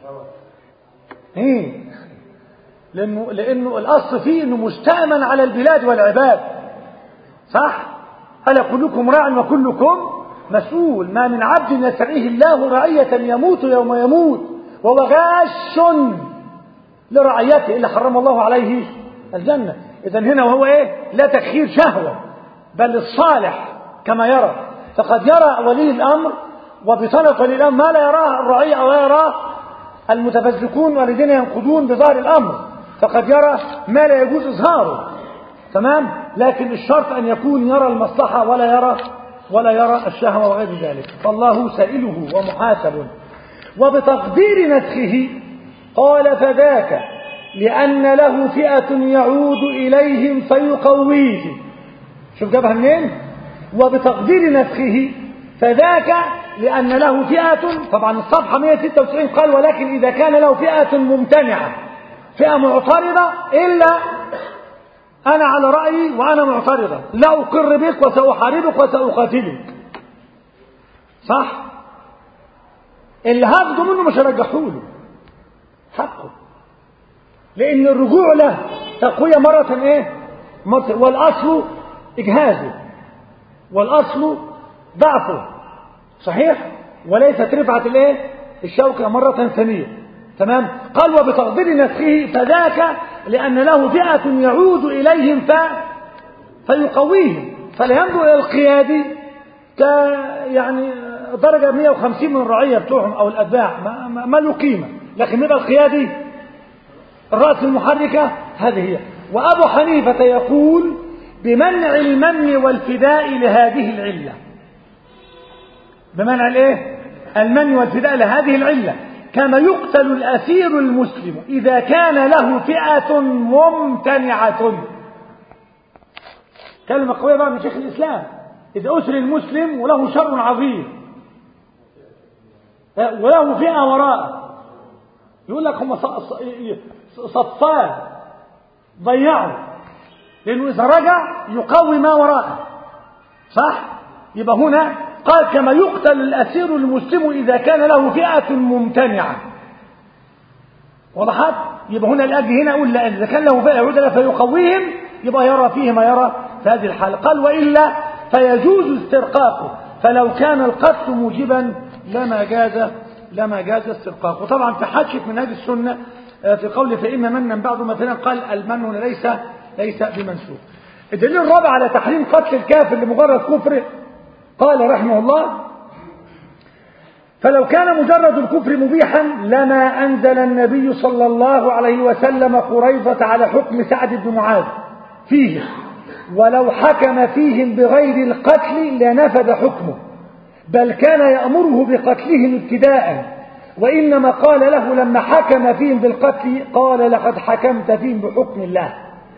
لأنه الأصل فيه أنه مستأمن على البلاد والعباد، صح؟ ألا كلكم راع وكلكم مسؤول. ما من عبد يسعيه الله رعية يموت يوم يموت وهو غاش لرعيته إلا حرم الله عليه الجنة. إذن هنا وهو إيه؟ لا تخيير شهوة بل الصالح كما يرى. فقد يرى ولي الأمر وبطنة ولي الأمر ما لا يراه الرعية أو لا يراه المتفزكون والذين ينقضون بظاهر الأمر، فقد يرى ما لا يجوز إظهاره. تمام؟ لكن الشرط أن يكون يرى المصلحة ولا يرى الشهوة وغير ذلك، فالله سائله ومحاسب. وبتقدير نسخه قال فذاك لأن له فئة يعود إليهم فيقويه. شوف جابها منين؟ وبتقدير نسخه فذاك لأن له فئة. طبعا الصفحة 196 قال ولكن إذا كان له فئة ممتنعة، فئة معترضة إلا أنا على رأيي وأنا معترضة، لا أقر بك وسأحاربك وسأقاتلك، صح؟ اللي هاخده منه مش هرجحه له حقه، لأن الرجوع له تقوية مرة إيه؟ والأصل إجهازه، والأصل ضعفه، صحيح؟ وليست رفعة الإيه؟ الشوكة مرة ثانية، تمام؟ قال وبتقدير نسخه فذاك لأن له فئة يعود إليهم فيقويهم، فلا ينظر إلى القيادي يعني درجة 150 من الرعية بتوعهم أو الأتباع ما له قيمة، لكن يبقى القيادي الرأس المحركة هذه هي. وأبو حنيفة يقول بمنع المن والفداء لهذه العلة، بمنع الايه؟ المن والفداء لهذه العلة، كما يقتل الأسير المسلم إذا كان له فئة ممتنعة. كلمة قوية بقى من شيخ الإسلام، إذا أسر المسلم وله شر عظيم وله فئة وراءه، يقول لك هم صفان ضيعوا، لأنه إذا رجع يقوي ما وراءه، صح؟ يبقى هنا قال كما يقتل الأسير المسلم إذا كان له فئة ممتنعة، وضحت؟ يبقى هنا الأجل هنا أقول لا، إذا كان له فئة يعود فيقويهم يبقى يرى فيه ما يرى في هذه الحالة. قال وإلا فيجوز استرقاقه، فلو كان القتل موجبا لما جاز استرقاقه. وطبعا في حاشية منهاج السنة في قوله فإما منا بعض مثلا قال المن ليس بمنسوخ. الدليل الرابع على تحريم قتل الكافر لمجرد كفره قال رحمه الله فلو كان مجرد الكفر مبيحا لما أنزل النبي صلى الله عليه وسلم قريظة على حكم سعد بن معاذ فيه، ولو حكم فيهم بغير القتل لنفذ حكمه، بل كان يأمره بقتلهم ابتداء، وإنما قال له لما حكم فيهم بالقتل قال لقد حكمت فيهم بحكم الله.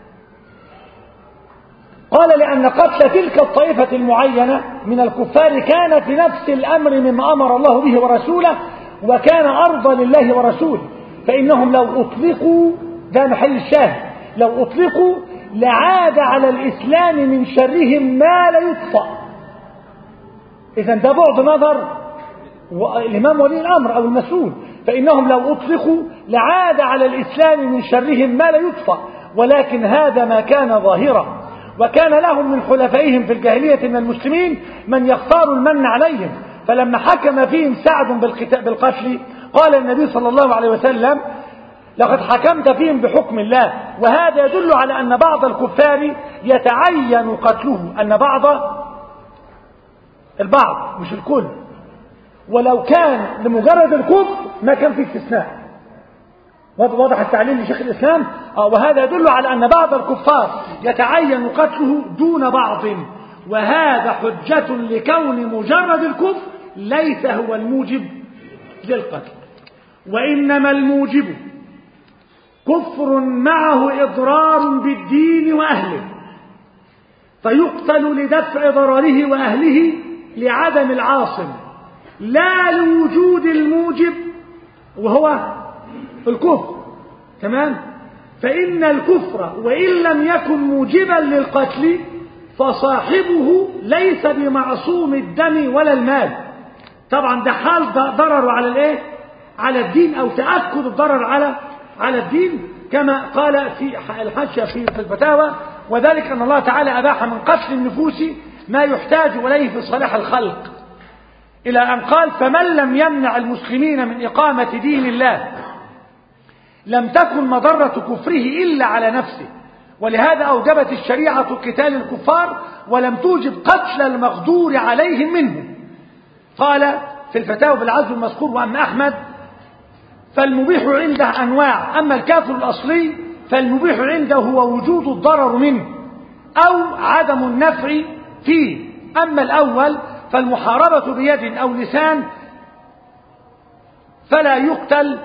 قال لأن قتل تلك الطائفة المعينة من الكفار كان في نفس الأمر مما أمر الله به ورسوله، وكان أرضى لله ورسوله، فإنهم لو أطلقوا، ده محل الشاهد، لو أطلقوا لعاد على الإسلام من شرهم ما لا يطفأ. إذن ده بعد نظر الإمام ولي الأمر أو المسؤول، فإنهم لو أطلقوا لعاد على الإسلام من شرهم ما لا يطفأ، ولكن هذا ما كان ظاهرا، وكان لهم من حلفائهم في الجاهلية من المسلمين من يختار المن عليهم، فلما حكم فيهم سعد بالقتل قال النبي صلى الله عليه وسلم لقد حكمت فيهم بحكم الله. وهذا يدل على أن بعض الكفار يتعين قتله، أن البعض مش الكل، ولو كان لمجرد الكفر ما كان فيه استثناء. واضح التعليل لشيخ الإسلام. وهذا يدل على أن بعض الكفار يتعين قتله دون بعض، وهذا حجة لكون مجرد الكفر ليس هو الموجب للقتل، وإنما الموجب كفر معه إضرار بالدين وأهله، فيقتل لدفع ضرره وأهله لعدم العاصم، لا لوجود الموجب وهو الكفر. تمام؟ فإن الكفر وإن لم يكن موجبا للقتل فصاحبه ليس بمعصوم الدم ولا المال. طبعا ده حال ضرر على الايه؟ على الدين، او تأكد الضرر على الدين، كما قال في الحاشية في الفتاوى، وذلك أن الله تعالى أباح من قتل النفوس ما يحتاج إليه في صلاح الخلق، إلى أن قال فمن لم يمنع المسلمين من إقامة دين الله لم تكن مضرة كفره إلا على نفسه، ولهذا أوجبت الشريعة قتال الكفار ولم توجب قتل المقدور عليهم منهم. قال في الفتاوى بالعزو المذكور وأما أحمد فالمبيح عنده أنواع، أما الكافر الأصلي فالمبيح عنده هو وجود الضرر منه أو عدم النفع فيه، أما الأول فالمحاربة بيد أو لسان فلا يقتل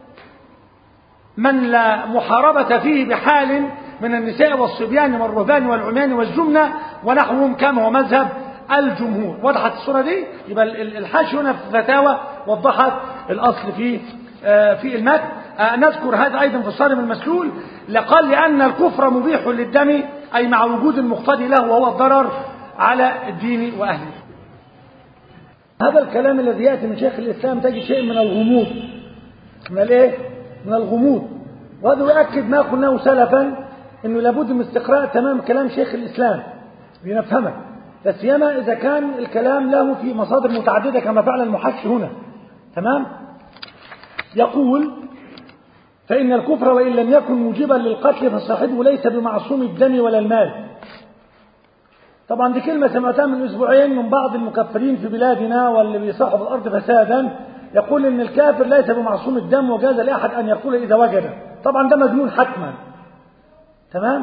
من لا محاربة فيه بحال من النساء والصبيان والرهبان والعميان والجمنة ونحوهم كما هو مذهب الجمهور. وضحت الصورة دي؟ يبقى الحاشية هنا في الفتاوى وضحت الأصل في المتن. نذكر هذا أيضا في الصارم المسلول. لقال لأن الكفر مبيح للدم، أي مع وجود المقتضي له وهو الضرر على الدين وأهله. هذا الكلام الذي يأتي من شيخ الإسلام تجد شيء من الغموض، من الايه؟ من الغموض. وهذا يؤكد ما قلناه سلفا انه لابد من استقراء تمام كلام شيخ الإسلام لنفهمه، لا سيما اذا كان الكلام له في مصادر متعدده كما فعل المحشي هنا. تمام. يقول: فإن الكفر وإن لم يكن موجبا للقتل فصاحبه ليس بمعصوم الدم ولا المال. طبعا دي كلمة سمعتها من أسبوعين من بعض المكفرين في بلادنا واللي بيصاحب الأرض فسادا، يقول إن الكافر ليس بمعصوم الدم وجاز لأحد أن يقول إذا وجد. طبعا ده مجنون حتما. تمام.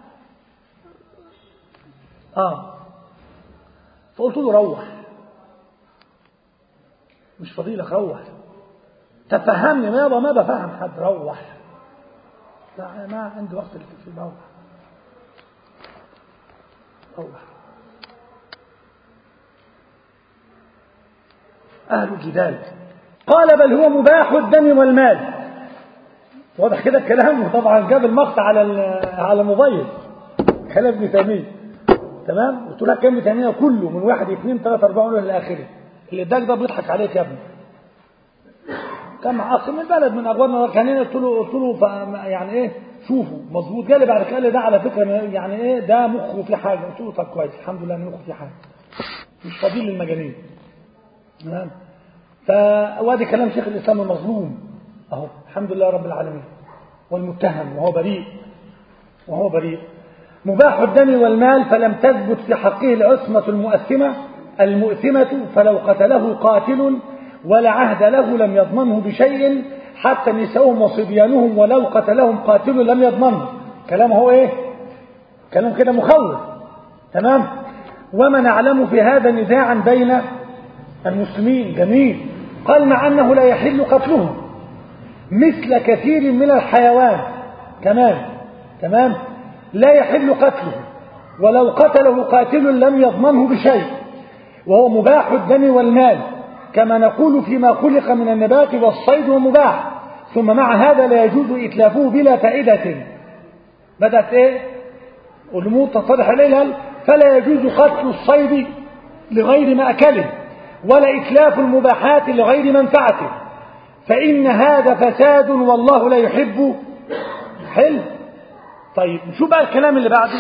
فقلت له: روح، مش فضيلك، روح تفهمني. ما بفهم حد، روح. لا ما عندي وقت في الموضوع. روح. أهل الجدال. قال: بل هو مباح الدم والمال. واضح كده الكلام. وطبعا جاب المقطع على الموبايل كلام ابن تيمية. تمام. قلت له: كلام ابن تيمية كله من 1 2 3 4 إلى آخره. اللي اداك ده بيضحك عليك يا ابني. كان مع اخ من البلد من اخواننا كان هنا، قلت له يعني ايه شوفوا مظبوط. قال لي بعد كده: ده على فكره يعني ايه ده مخه في حاجه. قلت له: طب كويس الحمد لله ان مخه في حاجه، مش فضيل للمجانين. تمام. فوادي كلام شيخ الاسلام المظلوم اهو، الحمد لله رب العالمين، والمتهم وهو بريء. مباح الدم والمال فلم تثبت في حقه العصمه المؤثمه، فلو قتله قاتل ولا عهد له لم يضمنه بشيء، حتى نساؤهم وصبيانهم ولو قتلهم قاتل لم يضمنه. كلام هو ايه؟ كلام كده مخوف. تمام. وما نعلم في هذا نزاعا بين المسلمين. جميل. قال: مع انه لا يحل قتلهم مثل كثير من الحيوان كمان. تمام. لا يحل قتله، ولو قتله قاتل لم يضمنه بشيء، وهو مباح الدم والمال، كما نقول فيما خلق من النبات والصيد ومباح. ثم مع هذا لا يجوز إتلافه بلا فائدة. بدأت إيه؟ الأمور تتضح إليها. فلا يجوز قتل الصيد لغير مأكله، ولا إتلاف المباحات لغير منفعته، فإن هذا فساد والله لا يحب. حلو. طيب شو بقى الكلام اللي بعده؟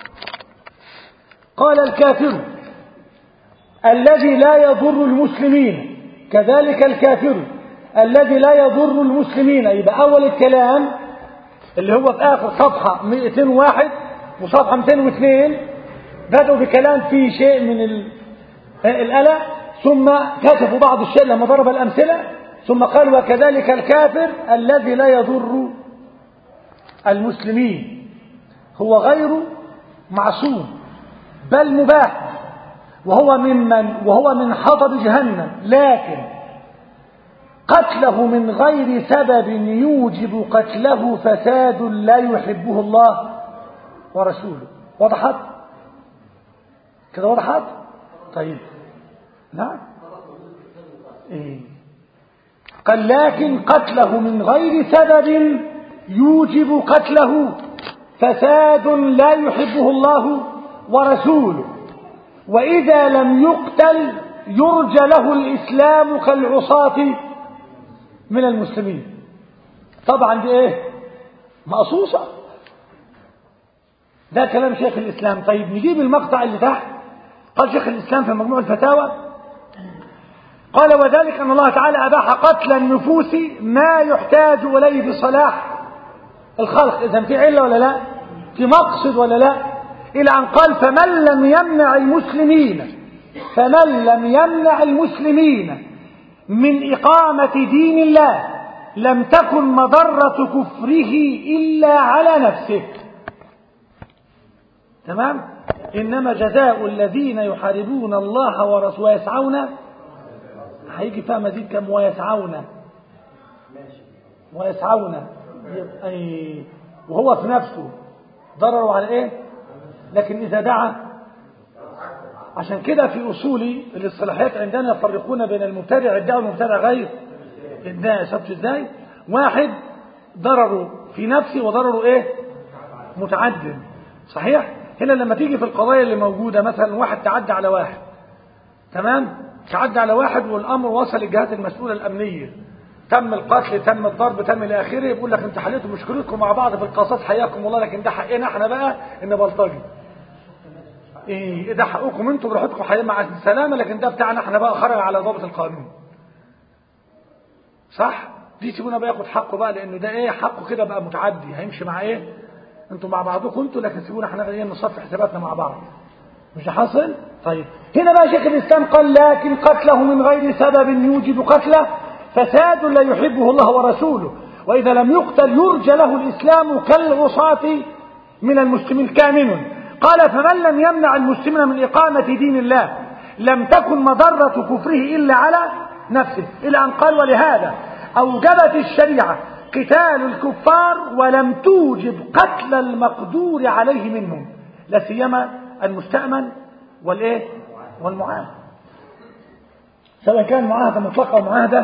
قال: الكافر الذي لا يضر المسلمين، كذلك الكافر الذي لا يضر المسلمين. يبقى أول الكلام اللي هو في آخر صفحة 201 وصفحة 202 بدأوا بكلام فيه شيء من الألم، ثم كشفوا بعض الشيء لما ضرب الأمثلة، ثم قال: وكذلك الكافر الذي لا يضر المسلمين، هو غير معصوم بل مباح، وهو من حطب جهنم، لكن قتله من غير سبب يوجب قتله فساد لا يحبه الله ورسوله. وضحت كده؟ وضحت. طيب نعم. قال: لكن قتله من غير سبب يوجب قتله فساد لا يحبه الله ورسوله، وإذا لم يقتل يرجى له الإسلام كالعصاة من المسلمين. طبعا دي ايه؟ مقصوصة. ده كلام شيخ الإسلام. طيب نجيب المقطع اللي تحت. قال شيخ الإسلام في مجموع الفتاوى: قال: وذلك أن الله تعالى أباح قتل النفوس ما يحتاج إليه في صلاح الخلق. إذن في علة ولا لا؟ في مقصد ولا لا؟ إلى أن قال: فمن لم يمنع المسلمين من إقامة دين الله لم تكن مضرة كفره إلا على نفسه. تمام. إنما جزاء الذين يحاربون الله ورسوله ويسعون، هيجي فيها مزيد كم؟ ويسعون وهو في نفسه ضرروا على ايه؟ لكن إذا دعا. عشان كده في أصول الاصطلاحات عندنا يفرقون بين المبتدع الداعي والمبتدع غير الداعي. شفتوا ازاي؟ واحد ضرره في نفسه وضرره ايه متعد. صحيح. هنا لما تيجي في القضايا اللي موجودة مثلا واحد تعدى على واحد، تمام، تعدى على واحد والامر وصل للجهات المسؤولة الامنية، تم القتل تم الضرب تم الى اخره، يقول لك انت حليتوا مشكلتكم مع بعض في القصاص حياكم الله، لكن ده حقنا احنا بقى ان بلطجي. ايه ده حقكم انتوا براحتكم حياه مع السلامه، لكن ده بتاعنا احنا بقى خرج على ضابط القانون. صح؟ دي سيبونا بقى ياخد حقه بقى، لانه ده ايه حقه كده بقى متعدي، هيمشي مع ايه انتوا مع بعضكم انتوا، لكن سيبونا احنا ايه نصفي حساباتنا مع بعض. مش حاصل؟ طيب هنا بقى شيخ الاسلام قال لكن قتله من غير سبب يوجب قتله فساد لا يحبه الله ورسوله، واذا لم يقتل يرجى له الاسلام كالعصاة من المسلمين كامن. قال فمن لم يمنع المسلمين من اقامة دين الله لم تكن مضرة كفره الا على نفسه، الى ان قال ولهذا اوجبت الشريعة قتال الكفار ولم توجب قتل المقدور عليه منهم، لا سيما المستأمن والايه والمعاهد، سواء كان معاهدة مطلقة او معاهدة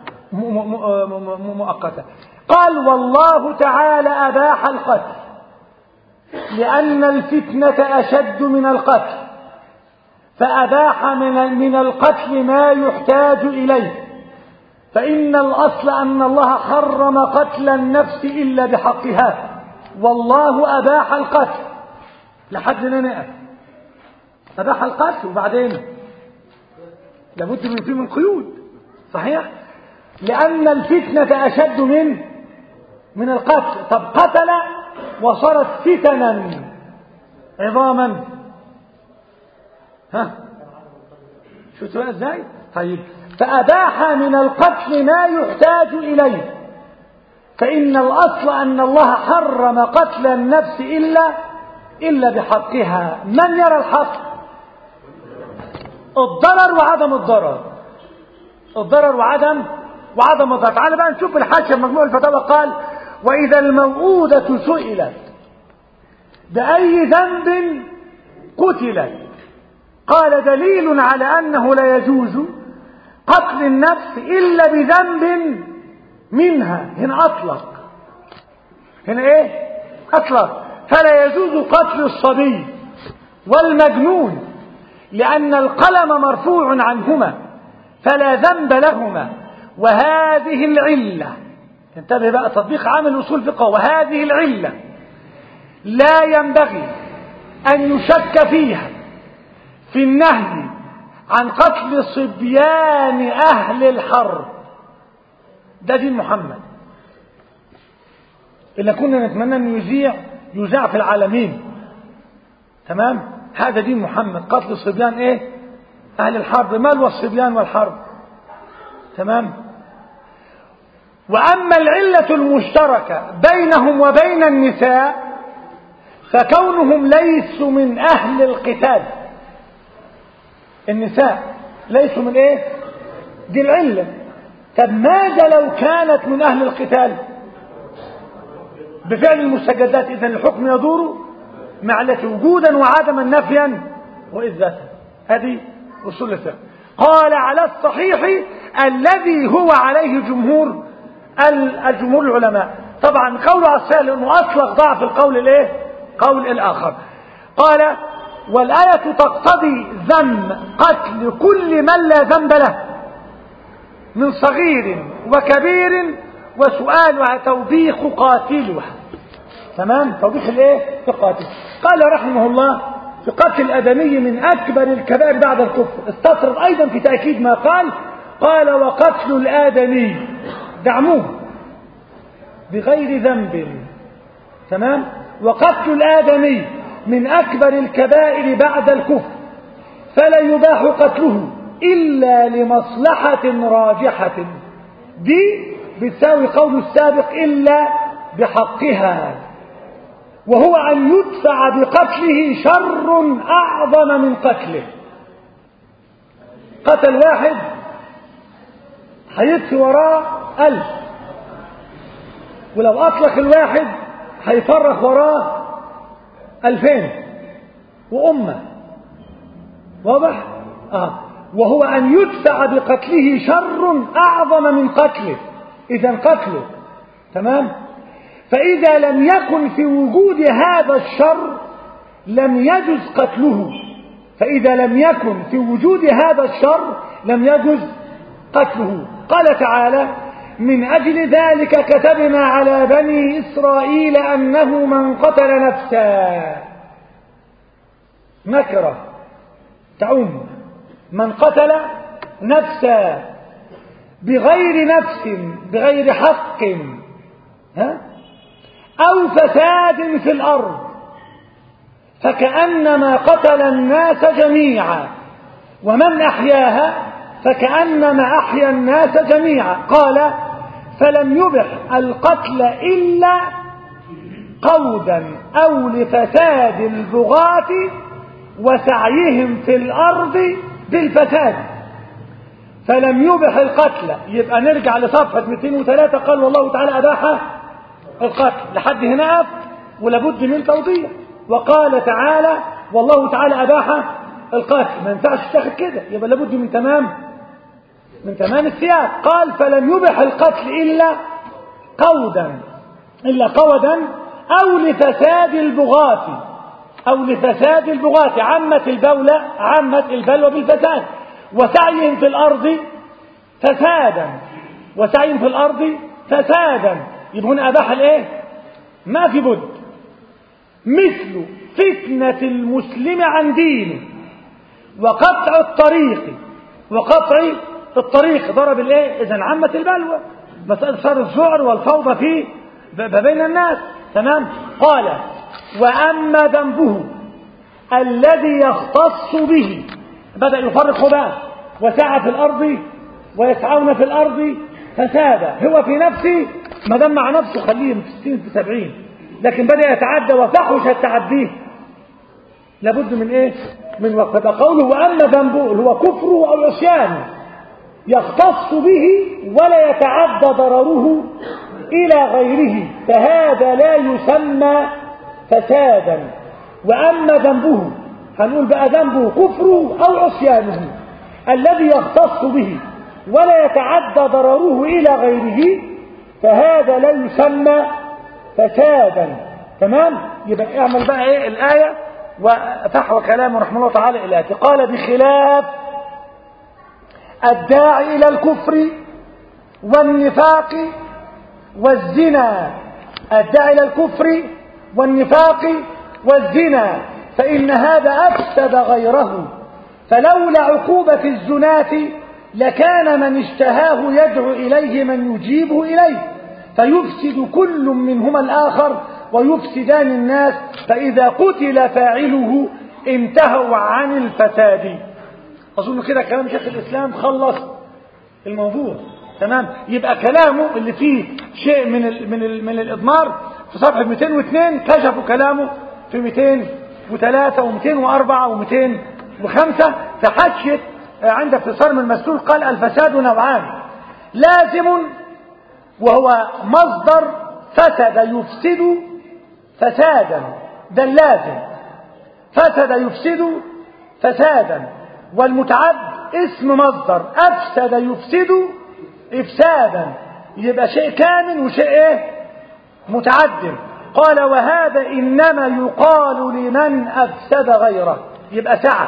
مؤقتة. قال والله تعالى أباح القتل لأن الفتنة أشد من القتل، فأباح من القتل ما يحتاج إليه، فإن الأصل أن الله حرم قتل النفس إلا بحقها، والله أباح القتل لحد نقف. أباح القتل وبعدين لابد من فيه من قيود. صحيح؟ لأن الفتنة أشد من القتل. طب قتل وصارت فتنا عظاما، ها شفتوا بقى ازاي؟ طيب فأباح من القتل ما يحتاج إليه، فإن الأصل أن الله حرم قتل النفس إلا بحقها. من يرى الحق؟ الضرر وعدم الضرر، الضرر وعدم الضرر. تعال بقى نشوف الحاشية مجموع الفتاوى. قال وإذا الموءودة سئلت بأي ذنب قتلت قال دليل على أنه لا يجوز قتل النفس إلا بذنب منها. هنا أطلق، هنا إيه أطلق. فلا يجوز قتل الصبي والمجنون لأن القلم مرفوع عنهما فلا ذنب لهما، وهذه العلة، انتبه بقى تطبيق عام أصول فقه، وهذه العلة لا ينبغي أن يشك فيها في النهي عن قتل صبيان أهل الحرب. ده دين محمد اللي كنا نتمنى أن يذاع في العالمين. تمام؟ هذا دين محمد، قتل صبيان ايه أهل الحرب. ما هو الصبيان والحرب؟ تمام. وأما العلة المشتركة بينهم وبين النساء فكونهم ليسوا من أهل القتال. النساء ليسوا من ايه؟ دي العلة. طب ماذا لو كانت من أهل القتال بفعل المستجدات؟ إذن الحكم يدور مع التي وجودا وعدما نفيا وإثباتا. هذه أصول الفقه. قال على الصحيح الذي هو عليه جمهور العلماء. طبعا قول عسال انه اطلق ضعف القول الايه؟ قول الاخر. قال والآية تقتضي ذم قتل كل من لا ذنب له من صغير وكبير، وسؤالها توبيخ قاتلها. تمام؟ توبيخ الايه؟ القاتل. قال رحمه الله في قتل الآدمي من أكبر الكبائر بعد الكفر. استطرد أيضا في تأكيد ما قال وقتل الآدمي دعموه بغير ذنب. تمام؟ وقتل الآدمي من أكبر الكبائر بعد الكفر، فلا يباح قتله إلا لمصلحة راجحة. دي بتساوي قول السابق إلا بحقها، وهو أن يدفع بقتله شر أعظم من قتله. قتل واحد هيدفع وراه 1000، ولو أطلق الواحد هيفرخ وراه 2000 وأمة. واضح؟ وهو أن يدفع بقتله شر أعظم من قتله. إذن قتله تمام فإذا لم يكن في وجود هذا الشر لم يجز قتله. فإذا لم يكن في وجود هذا الشر لم يجز قتله. قال تعالى: من أجل ذلك كتبنا على بني إسرائيل أنه من قتل نفسا، نكرة تعم، من قتل نفسا بغير نفس بغير حق أو فساد في الأرض فكأنما قتل الناس جميعا، ومن أحياها فكأنما أحيا الناس جميعا. قال: فلم يبح القتل إلا قودا أو لفساد البغاة وسعيهم في الأرض بالفساد. فلم يبح القتل، يبقى نرجع لصفحة 203. قال: والله تعالى أباح القتل. لحد هنا أف ولابد من توضيح. وقال تعالى: والله تعالى أباح القتل. ما ينفعش تاخد كده، يبقى لابد من تمام السياق. قال: فلم يبح القتل إلا قودا أو لفساد البغاة عمت البلوى بالفساد وسعيهم في الأرض فسادا. يبقى هنا أباح الإيه؟ ما في بد. مثل فتنة المسلم عن دينه وقطع الطريق ضرب الإيه؟ إذن عمت البلوى، مسألة صار الذعر والفوضى فيه بين الناس. تمام. قال: وأما ذنبه الذي يختص به، بدأ يفرق بقى، وسعى في الأرض ويسعون في الأرض فسادا. هو في نفسه ما دام مع نفسه خليه في 60 في 70، لكن بدأ يتعدى وفحش التعديه لابد من ايه؟ من وقت. قوله: وأما ذنبه هو كفره أو عصيانه يختص به ولا يتعدى ضرره إلى غيره فهذا لا يسمى فسادا. وأما ذنبه، هنقول بقى ذنبه كفره أو عصيانه الذي يختص به ولا يتعدى ضرره إلى غيره فهذا لا يسمى فسادا. تمام. يبقى اعمل بقى ايه الآية وفحوى كلامه رحمه الله تعالى الآتي. قال: بخلاف الداعي إلى الكفر والنفاق والزنا، الداعي إلى الكفر والنفاق والزنا فإن هذا أفسد غيره، فلولا عقوبة الزناة لكان من اشتهاه يدعو إليه من يجيبه إليه فيفسد كل منهما الآخر ويفسدان الناس، فإذا قتل فاعله انتهوا عن الفساد. أظن كده كلام شيخ الإسلام خلص الموضوع. تمام. يبقى كلامه اللي فيه شيء من الإضمار في صفحة 202 كشفوا كلامه في 203 و204 و205 في حاشية عند اختصار من المسلول. قال: الفساد نوعان: لازم وهو مصدر فسد يفسد فسادا، ده اللازم، فسد يفسد فسادا. والمتعد اسم مصدر أفسد يفسد إفسادا، يبقى شيء كامل وشيء ايه؟ متعد. قال: وهذا إنما يقال لمن أفسد غيره، يبقى سعى،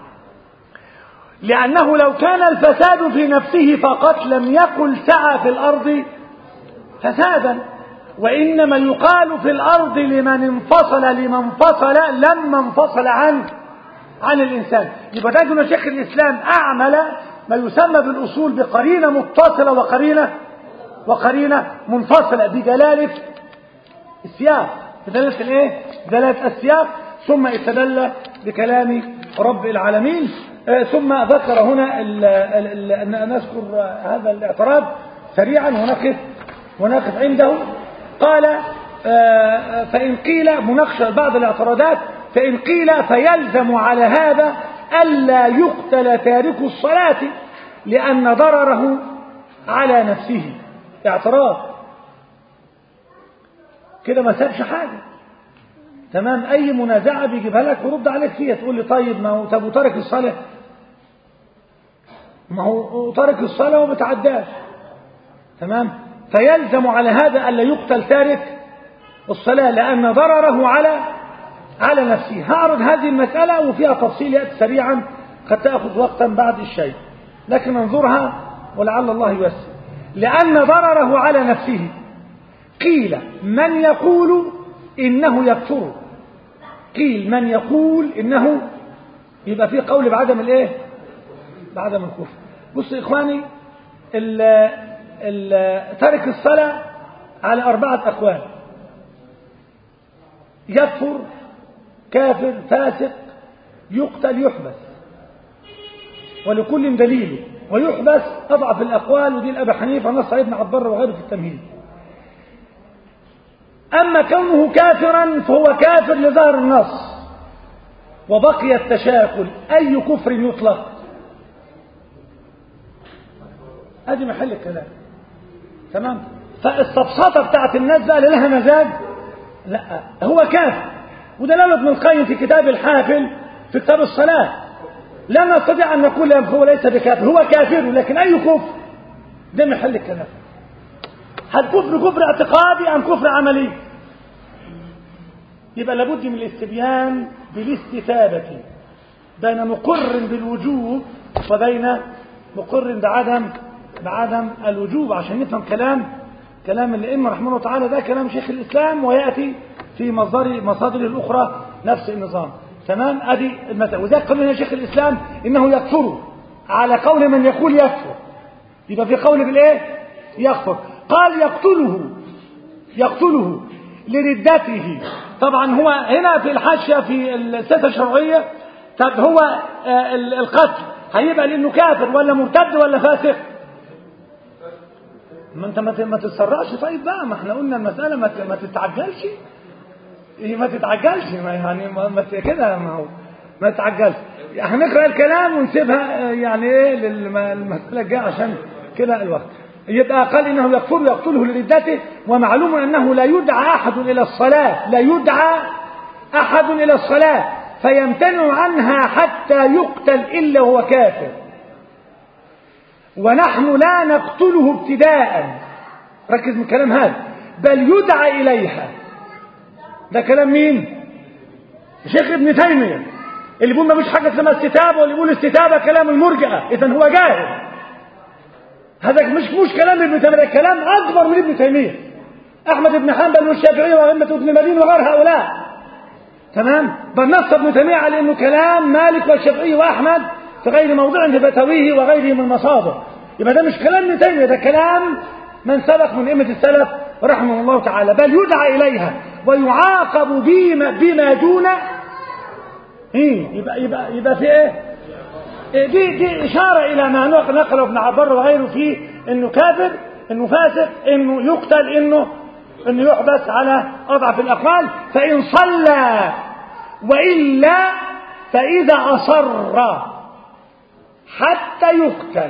لأنه لو كان الفساد في نفسه فقط لم يقل سعى في الأرض فسادا، وإنما يقال في الأرض لمن انفصل لما انفصل عن الإنسان. يبقى ده شيخ الإسلام أعمل ما يسمى بالأصول بقرينة متصلة وقرينة منفصلة بدلالة السياق، بدلالة الايه؟ بدلالة السياق. ثم استدل بكلام رب العالمين. ثم ذكر هنا نذكر هذا الاعتراض سريعا ونقف عنده. قال: فإن قيل، مناقشة بعض الاعتراضات، فإن قيل فيلزم على هذا ألا يقتل تارك الصلاة لأن ضرره على نفسه. اعتراض كده ما سابش حاجة. تمام. أي منازعة بيجيبها لك ورد عليك فيها، تقول لي طيب ما هو طب وتارك الصلاة، ما هو تارك الصلاة وما تعداش. تمام. فيلزم على هذا ألا يقتل تارك الصلاة لأن ضرره على نفسه. هعرض هذه المسألة وفيها تفصيل يأتي سريعا قد تأخذ وقتا بعد الشيء، لكن انظرها ولعل الله ييسر. لأن ضرره على نفسه قيل من يقول إنه يكفر، قيل من يقول إنه، يبقى فيه قول بعدم الايه؟ بعدم الكفر. بص يا إخواني، ترك الصلاة على 4 أقوال: يكفر، كافر، فاسق، يقتل، يحبس، ولكل دليل. ويحبس أضعف الأقوال، ودي أبي حنيفة نص ابن عبد البر وغيره في التمهيد. أما كونه كافرا فهو كافر لظاهر النص، وبقي التشاكل أي كفر يطلق. ادي محل الكلام، تمام. فالسبسطه بتاعت الناس بقى اللي لها مزاج، لا هو كافر. وده نبذ من القيم في كتاب الحافل في كتاب الصلاه. لا نستطيع ان نقول هو ليس بكافر، هو كافر، لكن اي كفر؟ ده محل الكلام. هل كفر اعتقادي ام كفر عملي؟ يبقى لابد من الاستبيان بالاستتابه بين مقر بالوجوب وبين مقر بعدم الوجوب، عشان نفهم كلام الائمه رحمه الله تعالى. ده كلام شيخ الاسلام، وياتي في مصادر الاخرى نفس النظام، تمام. ادي المسألة. وذلك قال لنا شيخ الاسلام انه يكفر على قول من يقول يكفر، يبقى في قول بالايه؟ يكفر. قال يقتله لردته. طبعا هو هنا في الحاشيه في السياسه الشرعيه، طب هو القتل هيبقى لانه كافر ولا مرتد ولا فاسق؟ ما انت ما تتسرعش. طيب بقى، ما احنا قلنا المساله ما تتعجلش، ما تتعجلش، يعني ما كده، ما تتعجلش. هنقرا الكلام ونسيبها يعني ايه للمساله الجايه عشان كده الوقت. يبقى قال انه يكفر يقتله لردته. ومعلوم انه لا يدعى احد الى الصلاه فيمتنع عنها حتى يقتل الا وهو كافر. ونحن لا نقتله ابتداء، ركز من الكلام هذا، بل يدعى إليها. ده كلام مين؟ شيخ ابن تيمية اللي بيقول ما فيش حاجة اسمها استتابة، واللي بيقول استتابة كلام المرجئة. إذا هو جاهل. هذا مش كلام ابن تيمية، ده كلام أكبر من ابن تيمية. أحمد بن حنبل والشافعي وأئمة ابن مدين وغير هؤلاء، تمام. بل نص ابن تيمية على إنه كلام مالك والشافعي وأحمد في غير موضع في فتاويه وغيره من المصادر. يبقى ده مش كلام ابن تيمية، ده كلام من سبق من أئمة السلف رحمه الله تعالى. بل يدعى إليها ويعاقب بما دون يبقى في ايه؟ دي إشارة إلى ما نقله ابن عبد البر وغيره فيه إنه كافر، إنه فاسق، إنه يقتل، إنه يحبس على أضعف الأقوال. فإن صلى وإلا فإذا أصر حتى يقتل،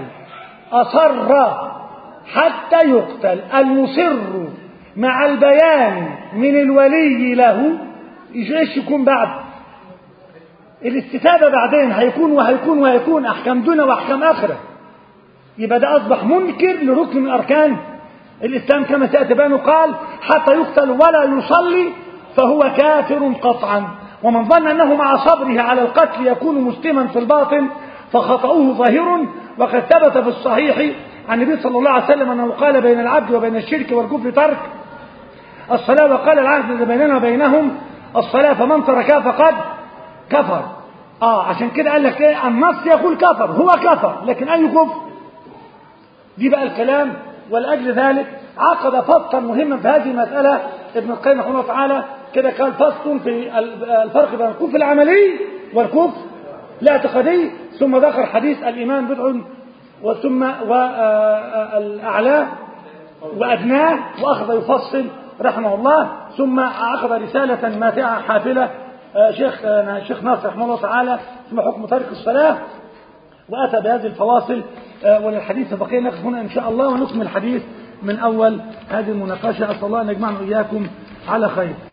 حتى يقتل المصر مع البيان من الولي له. ايش يكون بعد الاستتابة؟ بعدين هيكون أحكام دنيا وأحكام آخرة. يبقى ده أصبح منكر لركن من أركان الإسلام كما سيأتي بيانه. قال حتى يقتل ولا يصلي فهو كافر قطعا. ومن ظن أنه مع صبره على القتل يكون مسلما في الباطن فخطأه ظاهر. وقد ثبت في الصحيح عن النبي صلى الله عليه وسلم أنه قال بين العبد وبين الشرك والكفر ترك الصلاة، وقال العهد بيننا وبينهم الصلاة فمن تركها فقد كفر. عشان كده قال لك ايه؟ النص يقول كفر، هو كفر، لكن أي كفر؟ دي بقى الكلام. ولأجل ذلك عقد فصلا مهما في هذه المسألة ابن القيم رحمه الله تعالى. كده قال فصل في الفرق بين الكفر العملي والكفر الاعتقادي، ثم ذكر حديث الإيمان بدع وثم والأعلى وأدناه، وأخذ يفصل رحمه الله. ثم عقد رسالة ماتعة حافلة شيخ ناصر رحمه الله تعالى اسمها حكم ترك الصلاة، وأتى بهذه الفواصل. وللحديث بقية نقف هنا إن شاء الله ونكمل الحديث من أول هذه المناقشة. أسأل الله أن يجمعنا وإياكم على خير.